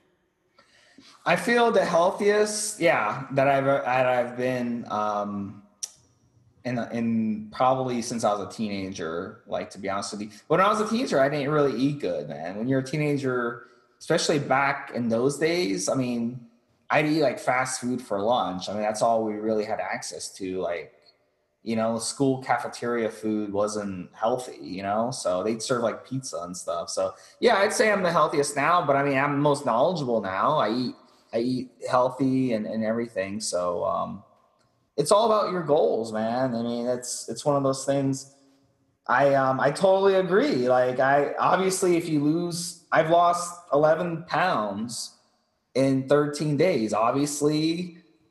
Speaker 2: I feel the healthiest, yeah, that I've that I've been um, in in probably since I was a teenager. Like, to be honest with you, when I was a teenager, I didn't really eat good, man. When you're a teenager, especially back in those days, I mean, I'd eat like fast food for lunch. I mean, that's all we really had access to. Like, you know, school cafeteria food wasn't healthy, you know, so they'd serve like pizza and stuff. So yeah, I'd say I'm the healthiest now, but I mean, I'm most knowledgeable now. I eat, I eat healthy and, and everything. So um, it's all about your goals, man. I mean, it's, it's one of those things. I, um, I totally agree. Like, I, obviously if you lose, I've lost eleven pounds in thirteen days, obviously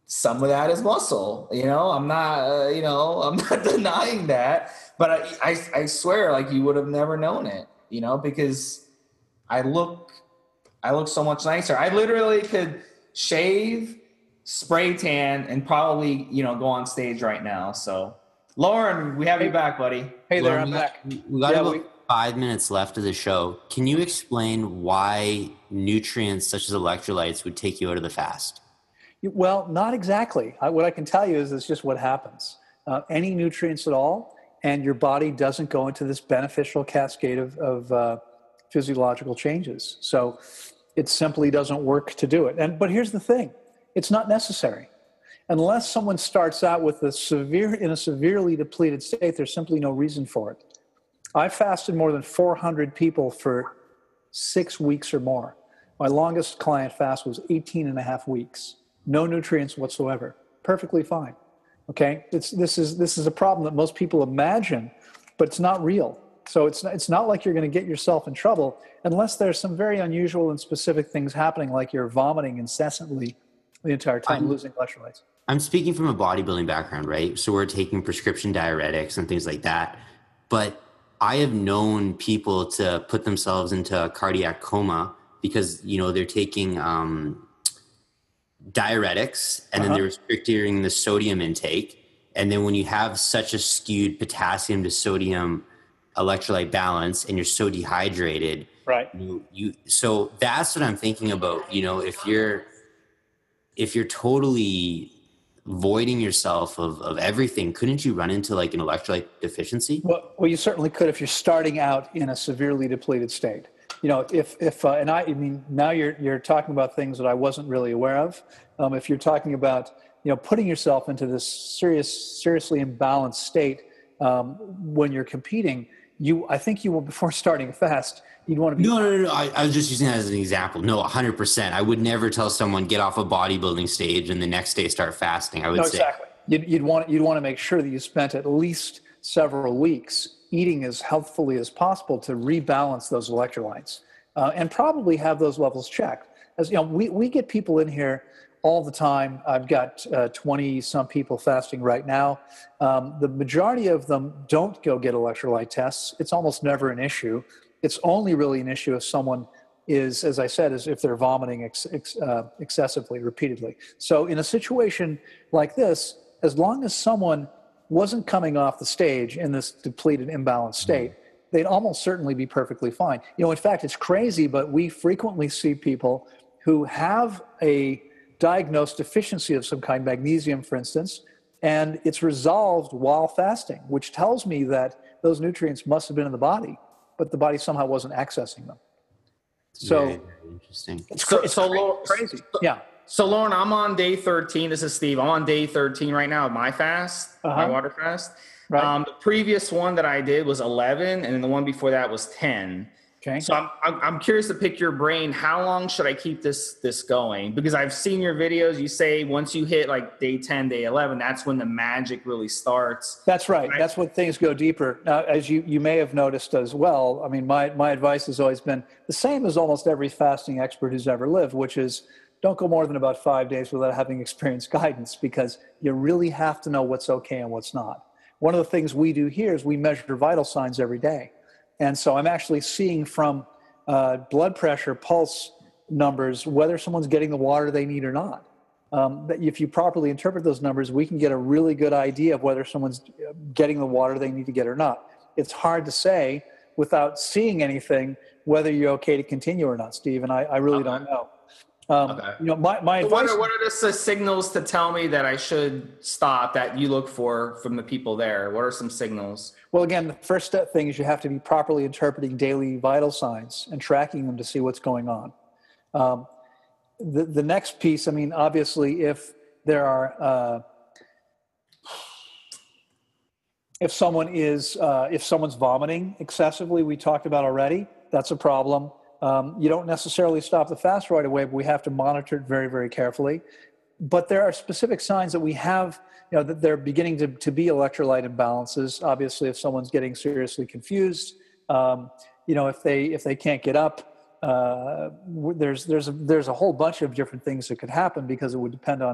Speaker 2: some of that is muscle. You know, I'm not, uh, you know, I'm not denying that, but I, I, I swear, like you would have never known it, you know, because I look, I look so much nicer. I literally could shave, spray tan, and probably, you know, go on stage right now. So, Lauren, we have you back, buddy.
Speaker 3: Hey there,
Speaker 1: Lauren,
Speaker 3: I'm
Speaker 1: we
Speaker 3: back.
Speaker 1: got, we got
Speaker 3: Yeah,
Speaker 1: about
Speaker 3: we-
Speaker 1: five minutes left of the show. Can you explain why nutrients such as electrolytes would take you out of the fast?
Speaker 3: Well, not exactly. I, what I can tell you is it's just what happens. Uh, any nutrients at all, and your body doesn't go into this beneficial cascade of, of uh, physiological changes. So it simply doesn't work to do it. And but here's the thing: it's not necessary. Unless someone starts out with a severe in a severely depleted state, there's simply no reason for it. I fasted more than four hundred people for six weeks or more. My longest client fast was eighteen and a half weeks. No nutrients whatsoever. Perfectly fine. Okay? It's, this is this is a problem that most people imagine, but it's not real. So it's it's not like you're going to get yourself in trouble unless there's some very unusual and specific things happening, like you're vomiting incessantly the entire time,
Speaker 1: I'm,
Speaker 3: losing electrolytes.
Speaker 1: I'm speaking from a bodybuilding background, right? So we're taking prescription diuretics and things like that. But I have known people to put themselves into a cardiac coma because, you know, they're taking um, diuretics and uh-huh. then they're restricting the sodium intake. And then when you have such a skewed potassium to sodium electrolyte balance and you're so dehydrated,
Speaker 3: right?
Speaker 1: You, you so that's what I'm thinking about. You know, if you're if you're totally voiding yourself of, of everything, couldn't you run into like an electrolyte deficiency?
Speaker 3: Well, well, you certainly could if you're starting out in a severely depleted state. You know, if, if uh, and I, I mean, now you're, you're talking about things that I wasn't really aware of. Um, if you're talking about, you know, putting yourself into this serious, seriously imbalanced state um, when you're competing, you, I think you will, before starting a fast, you'd want to be.
Speaker 1: No, no, no, no. I, I was just using that as an example. No, one hundred percent. I would never tell someone get off a bodybuilding stage and the next day start fasting. I would
Speaker 3: no,
Speaker 1: say.
Speaker 3: Exactly. You'd, you'd want, you'd want to make sure that you spent at least several weeks eating as healthfully as possible to rebalance those electrolytes, uh, and probably have those levels checked. As you know, we, we get people in here all the time. I've got uh, twenty some people fasting right now. Um, the majority of them don't go get electrolyte tests. It's almost never an issue. It's only really an issue if someone is, as I said, is if they're vomiting ex, ex, uh, excessively, repeatedly. So in a situation like this, as long as someone wasn't coming off the stage in this depleted, imbalanced state, they'd almost certainly be perfectly fine. You know, in fact, it's crazy, but we frequently see people who have a diagnosed deficiency of some kind, magnesium, for instance, and it's resolved while fasting, which tells me that those nutrients must have been in the body, but the body somehow wasn't accessing them. So
Speaker 1: very, very interesting.
Speaker 3: It's,
Speaker 2: So,
Speaker 3: it's
Speaker 2: so
Speaker 3: crazy.
Speaker 2: Lauren,
Speaker 3: crazy. Yeah.
Speaker 2: So Lauren, I'm on day thirteen. This is Steve. I'm on day thirteen right now of my fast,
Speaker 3: Uh-huh.
Speaker 2: my water fast.
Speaker 3: Right.
Speaker 2: Um, the previous one that I did was eleven, and then the one before that was ten.
Speaker 3: Okay.
Speaker 2: So I'm, I'm I'm curious to pick your brain. How long should I keep this this going? Because I've seen your videos. You say once you hit like day ten, day eleven, that's when the magic really starts.
Speaker 3: That's right. That's when things go deeper. Now, as you, you may have noticed as well, I mean, my, my advice has always been the same as almost every fasting expert who's ever lived, which is don't go more than about five days without having experienced guidance, because you really have to know what's okay and what's not. One of the things we do here is we measure vital signs every day. And so I'm actually seeing from uh, blood pressure, pulse numbers, whether someone's getting the water they need or not. Um, that if you properly interpret those numbers, we can get a really good idea of whether someone's getting the water they need to get or not. It's hard to say without seeing anything whether you're okay to continue or not, Steve, and I, I really
Speaker 2: Okay.
Speaker 3: don't know. Um,
Speaker 2: Okay.
Speaker 3: You know, my, my
Speaker 2: So what,
Speaker 3: advice.
Speaker 2: are, what are the s- signals to tell me that I should stop that you look for from the people there? What are some signals?
Speaker 3: Well, again, the first step thing is you have to be properly interpreting daily vital signs and tracking them to see what's going on. Um, the, the next piece, I mean, obviously, if there are, uh, if someone is, uh, if someone's vomiting excessively, we talked about already, that's a problem. Um, you don't necessarily stop the fast right away, but we have to monitor it very, very carefully. But there are specific signs that we have, you know, that they're beginning to, to be electrolyte imbalances. Obviously, if someone's getting seriously confused, um, you know, if they if they can't get up, uh, there's there's a, there's a whole bunch of different things that could happen because it would depend on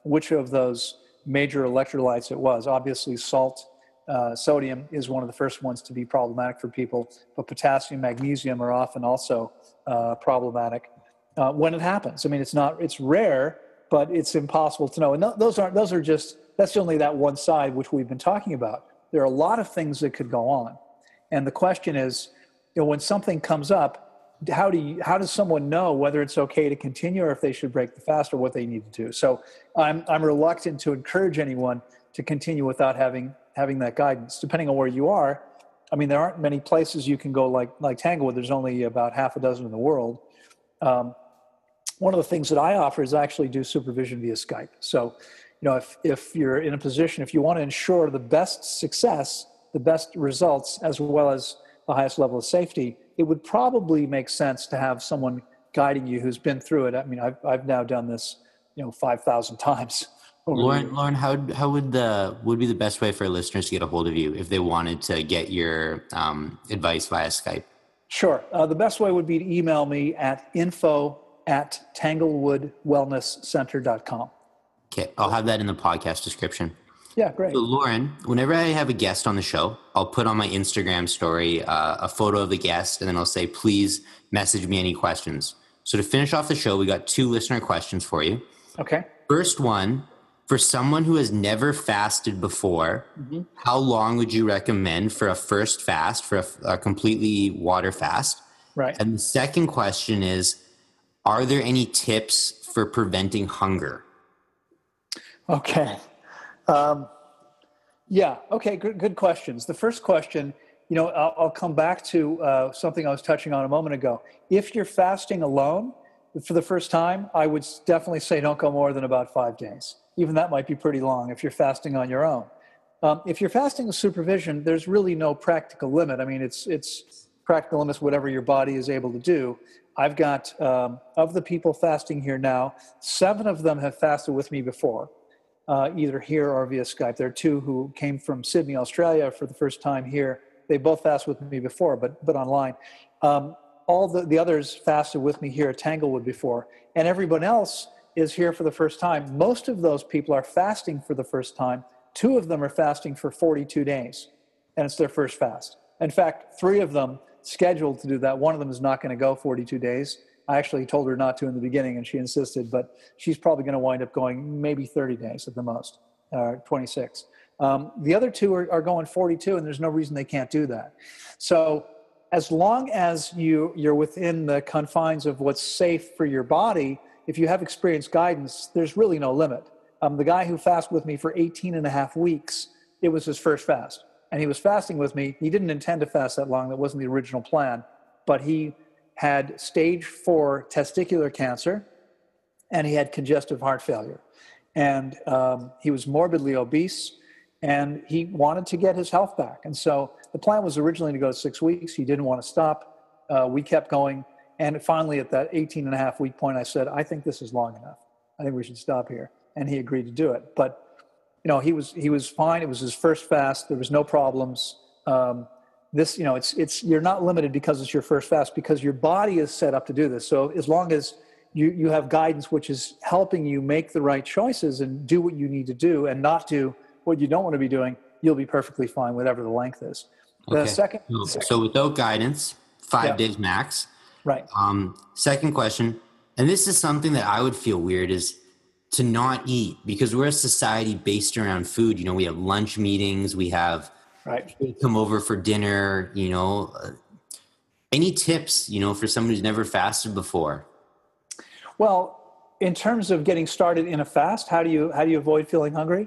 Speaker 3: which of those major electrolytes it was. Obviously, salt, uh, sodium is one of the first ones to be problematic for people, but potassium, magnesium are often also uh, problematic uh, when it happens. I mean, it's not, it's rare, but it's impossible to know. And th- those aren't, those are just, that's only that one side which we've been talking about. There are a lot of things that could go on. And the question is, you know, when something comes up, how do you, how does someone know whether it's okay to continue or if they should break the fast or what they need to do? So I'm, I'm reluctant to encourage anyone to continue without having, having that guidance. Depending on where you are, I mean, there aren't many places you can go like, like Tanglewood. There's only about half a dozen in the world. Um, one of the things that I offer is I actually do supervision via Skype. So, you know, if, if you're in a position, if you want to ensure the best success, the best results, as well as the highest level of safety, it would probably make sense to have someone guiding you who's been through it. I mean, I've, I've now done this, you know, five thousand times.
Speaker 1: Lauren, Lauren, how, how would the, would be the best way for listeners to get a hold of you if they wanted to get your um, advice via Skype?
Speaker 3: Sure. Uh, the best way would be to email me at info at tanglewood wellness center dot com.
Speaker 1: Okay. I'll have that in the podcast description.
Speaker 3: Yeah, great.
Speaker 1: So Lauren, whenever I have a guest on the show, I'll put on my Instagram story uh, a photo of the guest, and then I'll say, please message me any questions. So to finish off the show, we got two listener questions for you.
Speaker 3: Okay.
Speaker 1: First one, for someone who has never fasted before, mm-hmm. how long would you recommend for a first fast, for a, a completely water fast?
Speaker 3: Right.
Speaker 1: And the second question is, are there any tips for preventing hunger?
Speaker 3: Okay. Um, yeah. Okay. Good, good questions. The first question, you know, I'll, I'll come back to uh, something I was touching on a moment ago. If you're fasting alone for the first time, I would definitely say don't go more than about five days. Even that might be pretty long if you're fasting on your own. Um, if you're fasting with supervision, there's really no practical limit. I mean, it's, it's practical limits, whatever your body is able to do. I've got, um, of the people fasting here now, seven of them have fasted with me before. Uh, either here or via Skype. There are two who came from Sydney, Australia for the first time here. They both fasted with me before, but but online. Um, all the, the others fasted with me here at Tanglewood before. And everyone else is here for the first time. Most of those people are fasting for the first time. Two of them are fasting for forty-two days, and it's their first fast. In fact, three of them scheduled to do that. One of them is not going to go forty-two days. I actually told her not to in the beginning, and she insisted, but she's probably going to wind up going maybe thirty days at the most, uh, twenty-six. Um, the other two are, are going forty-two, and there's no reason they can't do that. So as long as you, you're within the confines of what's safe for your body, if you have experienced guidance, there's really no limit. Um, the guy who fasted with me for eighteen and a half weeks, it was his first fast. And he was fasting with me. He didn't intend to fast that long. That wasn't the original plan. But he had stage four testicular cancer, and he had congestive heart failure. And um, he was morbidly obese, and he wanted to get his health back. And so the plan was originally to go six weeks. He didn't want to stop. Uh, we kept going. And finally, at that eighteen and a half week point, I said, I think this is long enough. I think we should stop here. And he agreed to do it. But, you know, he was, he was fine. It was his first fast. There was no problems. Um, This, you know, it's, it's, you're not limited because it's your first fast, because your body is set up to do this. So as long as you, you have guidance, which is helping you make the right choices and do what you need to do and not do what you don't want to be doing, you'll be perfectly fine, whatever the length is. The
Speaker 1: okay.
Speaker 3: second,
Speaker 1: so,
Speaker 3: second,
Speaker 1: so without guidance, five
Speaker 3: yeah.
Speaker 1: days max.
Speaker 3: Right.
Speaker 1: Um, second question, and this is something that I would feel weird, is to not eat, because we're a society based around food. You know, we have lunch meetings, we have
Speaker 3: right.
Speaker 1: come over for dinner, you know, uh, any tips, you know, for someone who's never fasted before?
Speaker 3: Well, in terms of getting started in a fast, how do you, how do you avoid feeling hungry?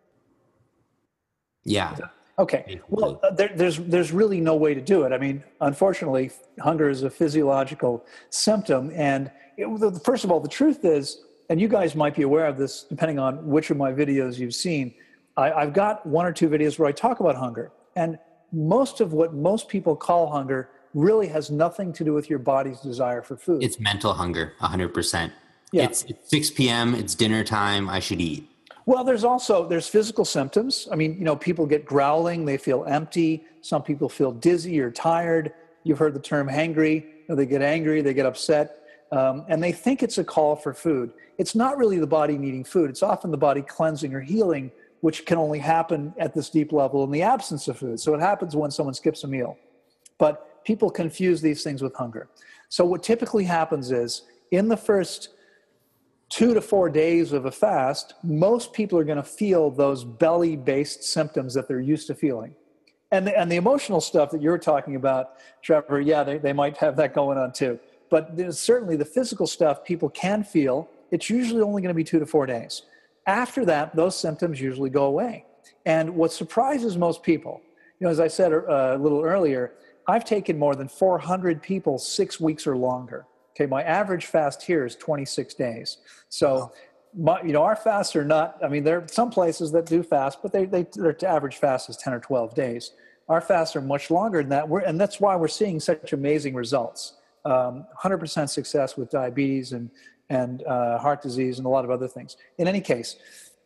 Speaker 1: Yeah.
Speaker 3: Okay. Well, uh, there, there's, there's really no way to do it. I mean, unfortunately, hunger is a physiological symptom. And it, the, first of all, the truth is, and you guys might be aware of this, depending on which of my videos you've seen, I, I've got one or two videos where I talk about hunger. And most of what most people call hunger really has nothing to do with your body's desire for food.
Speaker 1: It's mental hunger, one hundred percent.
Speaker 3: Yeah.
Speaker 1: It's, it's six p.m., it's dinner time, I should eat.
Speaker 3: Well, there's also, there's physical symptoms. I mean, you know, people get growling, they feel empty. Some people feel dizzy or tired. You've heard the term hangry. You know, they get angry, they get upset. Um, and they think it's a call for food. It's not really the body needing food. It's often the body cleansing or healing, which can only happen at this deep level in the absence of food. So it happens when someone skips a meal. But people confuse these things with hunger. So what typically happens is in the first two to four days of a fast, most people are going to feel those belly-based symptoms that they're used to feeling. And the, and the emotional stuff that you're talking about, Trevor, yeah, they, they might have that going on too. But there's certainly the physical stuff people can feel. It's usually only going to be two to four days. After that, those symptoms usually go away. And what surprises most people, you know, as I said a, a little earlier, I've taken more than four hundred people six weeks or longer. Okay, my average fast here is twenty-six days. So, my, you know, our fasts are not, I mean, there are some places that do fast, but they, they, their average fast is ten or twelve days. Our fasts are much longer than that, we're, and that's why we're seeing such amazing results. Um, one hundred percent success with diabetes and, and uh, heart disease and a lot of other things. In any case,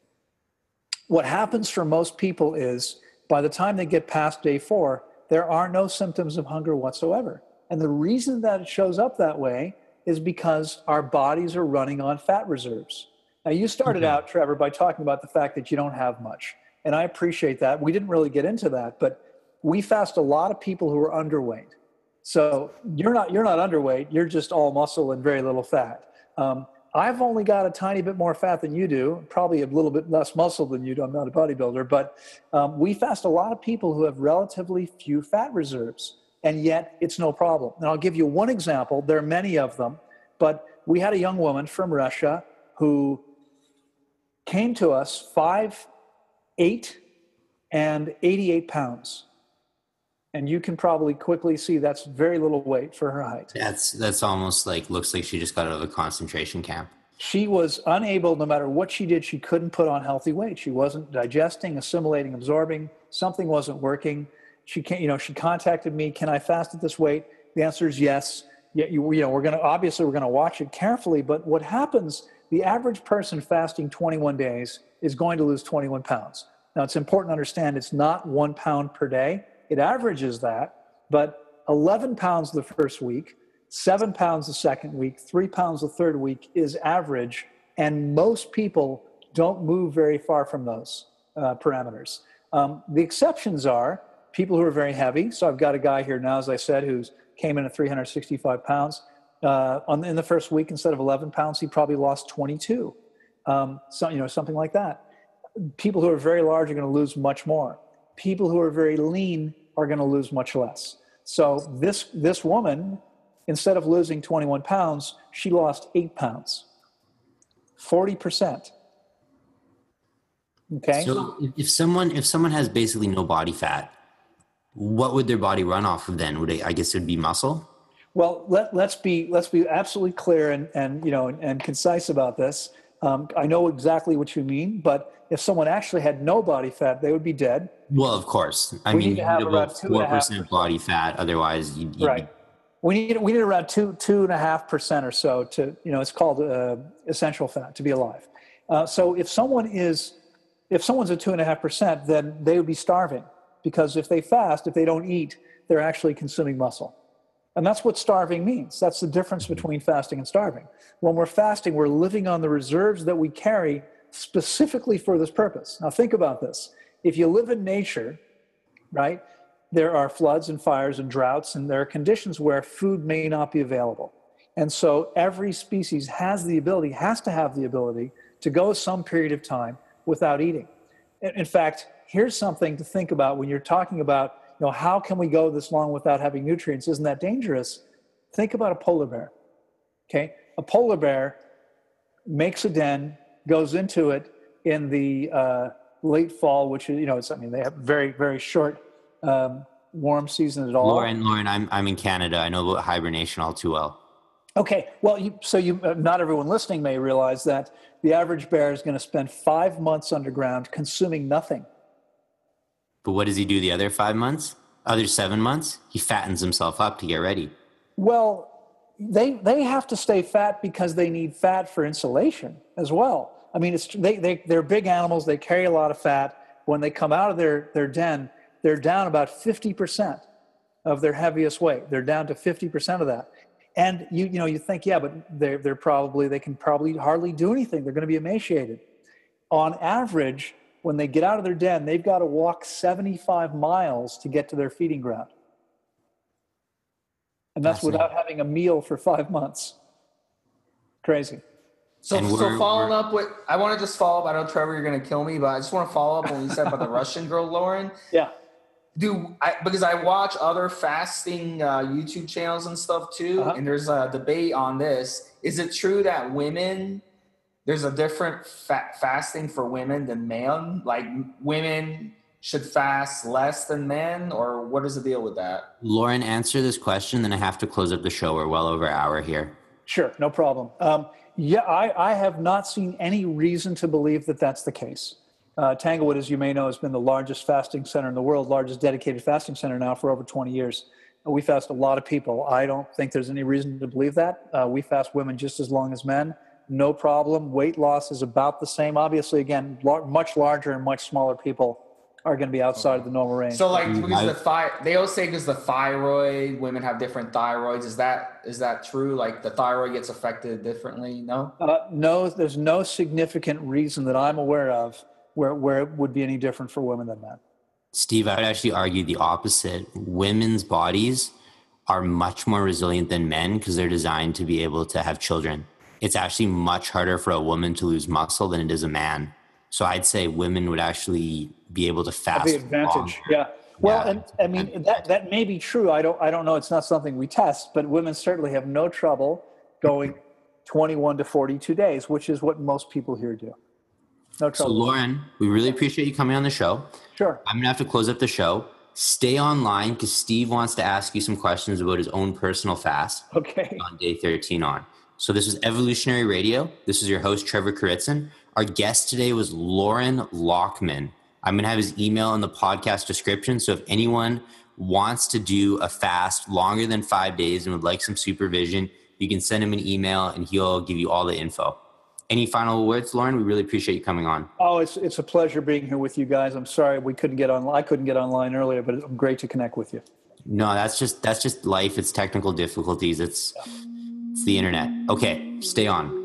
Speaker 3: what happens for most people is by the time they get past day four, there are no symptoms of hunger whatsoever. And the reason that it shows up that way is because our bodies are running on fat reserves. Now, you started
Speaker 1: Okay.
Speaker 3: out, Trevor, by talking about the fact that you don't have much. And I appreciate that. We didn't really get into that, but we fast a lot of people who are underweight. So you're not, you're not underweight, you're just all muscle and very little fat. Um, I've only got a tiny bit more fat than you do, probably a little bit less muscle than you do. I'm not a bodybuilder, but um, we fast a lot of people who have relatively few fat reserves, and yet it's no problem. And I'll give you one example. There are many of them, but we had a young woman from Russia who came to us five eight and eighty-eight pounds. And you can probably quickly see that's very little weight for her height.
Speaker 1: That's that's almost like, looks like she just got out of a concentration camp.
Speaker 3: She was unable, no matter what she did, she couldn't put on healthy weight. She wasn't digesting, assimilating, absorbing. Something wasn't working. She can't, you know, she contacted me. Can I fast at this weight? The answer is yes. Yeah, you, you know, we're going to, obviously we're going to watch it carefully, but what happens, the average person fasting twenty-one days is going to lose twenty-one pounds. Now, it's important to understand it's not one pound per day. It averages that, but eleven pounds the first week, seven pounds the second week, three pounds the third week is average, and most people don't move very far from those uh, parameters. Um, the exceptions are people who are very heavy. So I've got a guy here now, as I said, who's came in at three hundred sixty-five pounds. Uh, on, in the first week, instead of eleven pounds, he probably lost twenty-two. Um, so, you know, something like that. People who are very large are going to lose much more. People who are very lean are going to lose much less. So this, this woman, instead of losing twenty-one pounds, she lost eight pounds, forty percent. Okay.
Speaker 1: So if- if someone if someone has basically no body fat, what would their body run off of then? Would it, I guess it would be muscle?
Speaker 3: Well, let, let's be let's be absolutely clear and, and you know and, and concise about this. Um, I know exactly what you mean, but if someone actually had no body fat, they would be dead.
Speaker 1: Well, of course. I
Speaker 3: We
Speaker 1: mean,
Speaker 3: need to
Speaker 1: you
Speaker 3: have
Speaker 1: need
Speaker 3: around
Speaker 1: about
Speaker 3: two and a
Speaker 1: four
Speaker 3: half
Speaker 1: percent body fat. Otherwise, you'd, you'd
Speaker 3: Right. We need we need around two two and a half percent or so to, you know, it's called uh, essential fat to be alive. Uh, so if someone is if someone's at two and a half percent, then they would be starving, because if they fast, if they don't eat, they're actually consuming muscle. And that's what starving means. That's the difference between fasting and starving. When we're fasting, we're living on the reserves that we carry specifically for this purpose. Now think about this. If you live in nature, right, there are floods and fires and droughts, and there are conditions where food may not be available. And so every species has the ability, has to have the ability to go some period of time without eating. In fact, here's something to think about when you're talking about, you know, how can we go this long without having nutrients? Isn't that dangerous? Think about a polar bear, okay? A polar bear makes a den, goes into it in the uh, late fall, which is, you know, it's, I mean, they have very, very short um, warm season at all.
Speaker 1: Lauren, Lauren, I'm I'm in Canada. I know about hibernation all too well.
Speaker 3: Okay, well, you, so you, uh, not everyone listening may realize that the average bear is going to spend five months underground consuming nothing.
Speaker 1: But what does he do the other five months? Other seven months? He fattens himself up to get ready.
Speaker 3: Well, they they have to stay fat because they need fat for insulation as well. I mean, it's they they they're big animals. They carry a lot of fat. When they come out of their their den, they're down about fifty percent of their heaviest weight. They're down to fifty percent of that. And you, you know, you think, yeah, but they're, they're probably, they can probably hardly do anything. They're going to be emaciated. On average, when they get out of their den, they've got to walk seventy-five miles to get to their feeding ground. And that's without having a meal for five months. Crazy.
Speaker 2: So, so following up with, I want to just follow up. I know, Trevor, you're going to kill me, but I just want to follow up on what you said about the Russian girl, Lauren.
Speaker 3: Yeah.
Speaker 2: Do I, because I watch other fasting uh, YouTube channels and stuff too, uh-huh. and there's a debate on this. Is it true that women, there's a different fa- fasting for women than men? Like women should fast less than men, or what is the deal with that?
Speaker 1: Lauren, answer this question, then I have to close up the show. We're well over an hour here.
Speaker 3: Sure, no problem. Um, yeah, I, I have not seen any reason to believe that that's the case. Uh, Tanglewood, as you may know, has been the largest fasting center in the world, largest dedicated fasting center now for over twenty years. We fast a lot of people. I don't think there's any reason to believe that. Uh, we fast women just as long as men. No problem. Weight loss is about the same. Obviously, again, lar- much larger and much smaller people are going to be outside okay. of the normal range.
Speaker 2: So like because the thi- they always say because the thyroid, women have different thyroids. Is that is that true? Like the thyroid gets affected differently? No?
Speaker 3: Uh, no, there's no significant reason that I'm aware of where, where it would be any different for women than men.
Speaker 1: Steve, I would actually argue the opposite. Women's bodies are much more resilient than men because they're designed to be able to have children. It's actually much harder for a woman to lose muscle than it is a man. So I'd say women would actually be able to fast.
Speaker 3: The advantage, longer. yeah. Well, yeah, and I mean that that may be true. I don't I don't know. It's not something we test, but women certainly have no trouble going twenty-one to forty-two days, which is what most people here do. No trouble.
Speaker 1: So Lauren, we really appreciate you coming on the show.
Speaker 3: Sure.
Speaker 1: I'm gonna have to close up the show. Stay online because Steve wants to ask you some questions about his own personal fast.
Speaker 3: Okay.
Speaker 1: On day thirteen on. So this is Evolutionary Radio. This is your host, Trevor Kuritzin. Our guest today was Lauren Lockman. I'm going to have his email in the podcast description. So if anyone wants to do a fast longer than five days and would like some supervision, you can send him an email and he'll give you all the info. Any final words, Lauren? We really appreciate you coming on.
Speaker 3: Oh, it's it's a pleasure being here with you guys. I'm sorry we couldn't get on. I couldn't get online earlier, but it's great to connect with you.
Speaker 1: No, that's just that's just life. It's technical difficulties. It's it's the internet. Okay, stay on.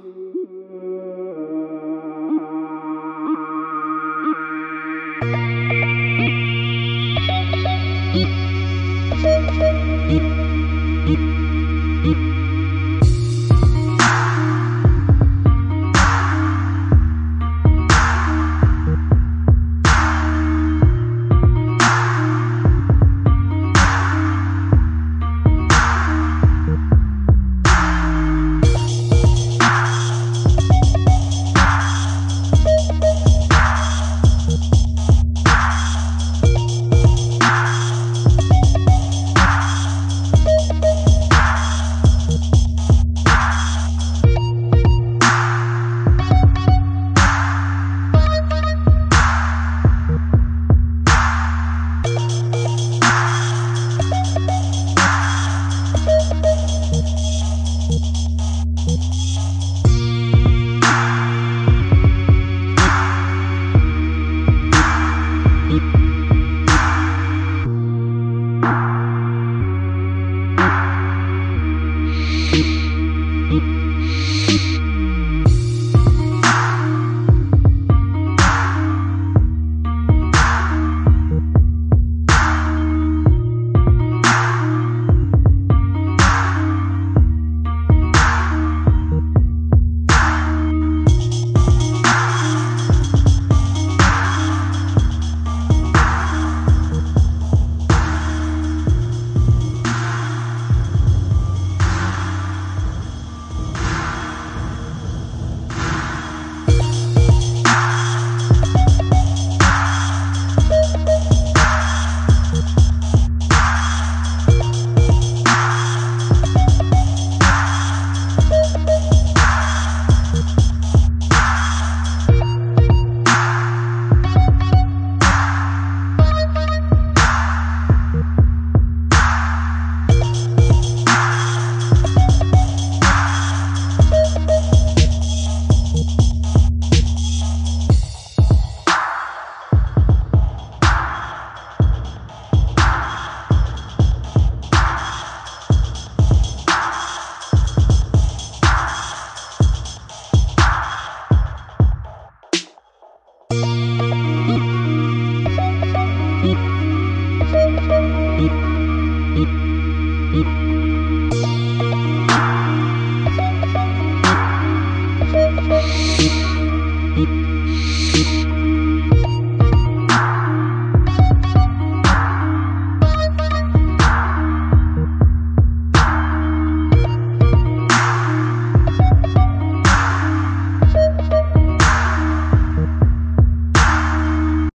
Speaker 3: you.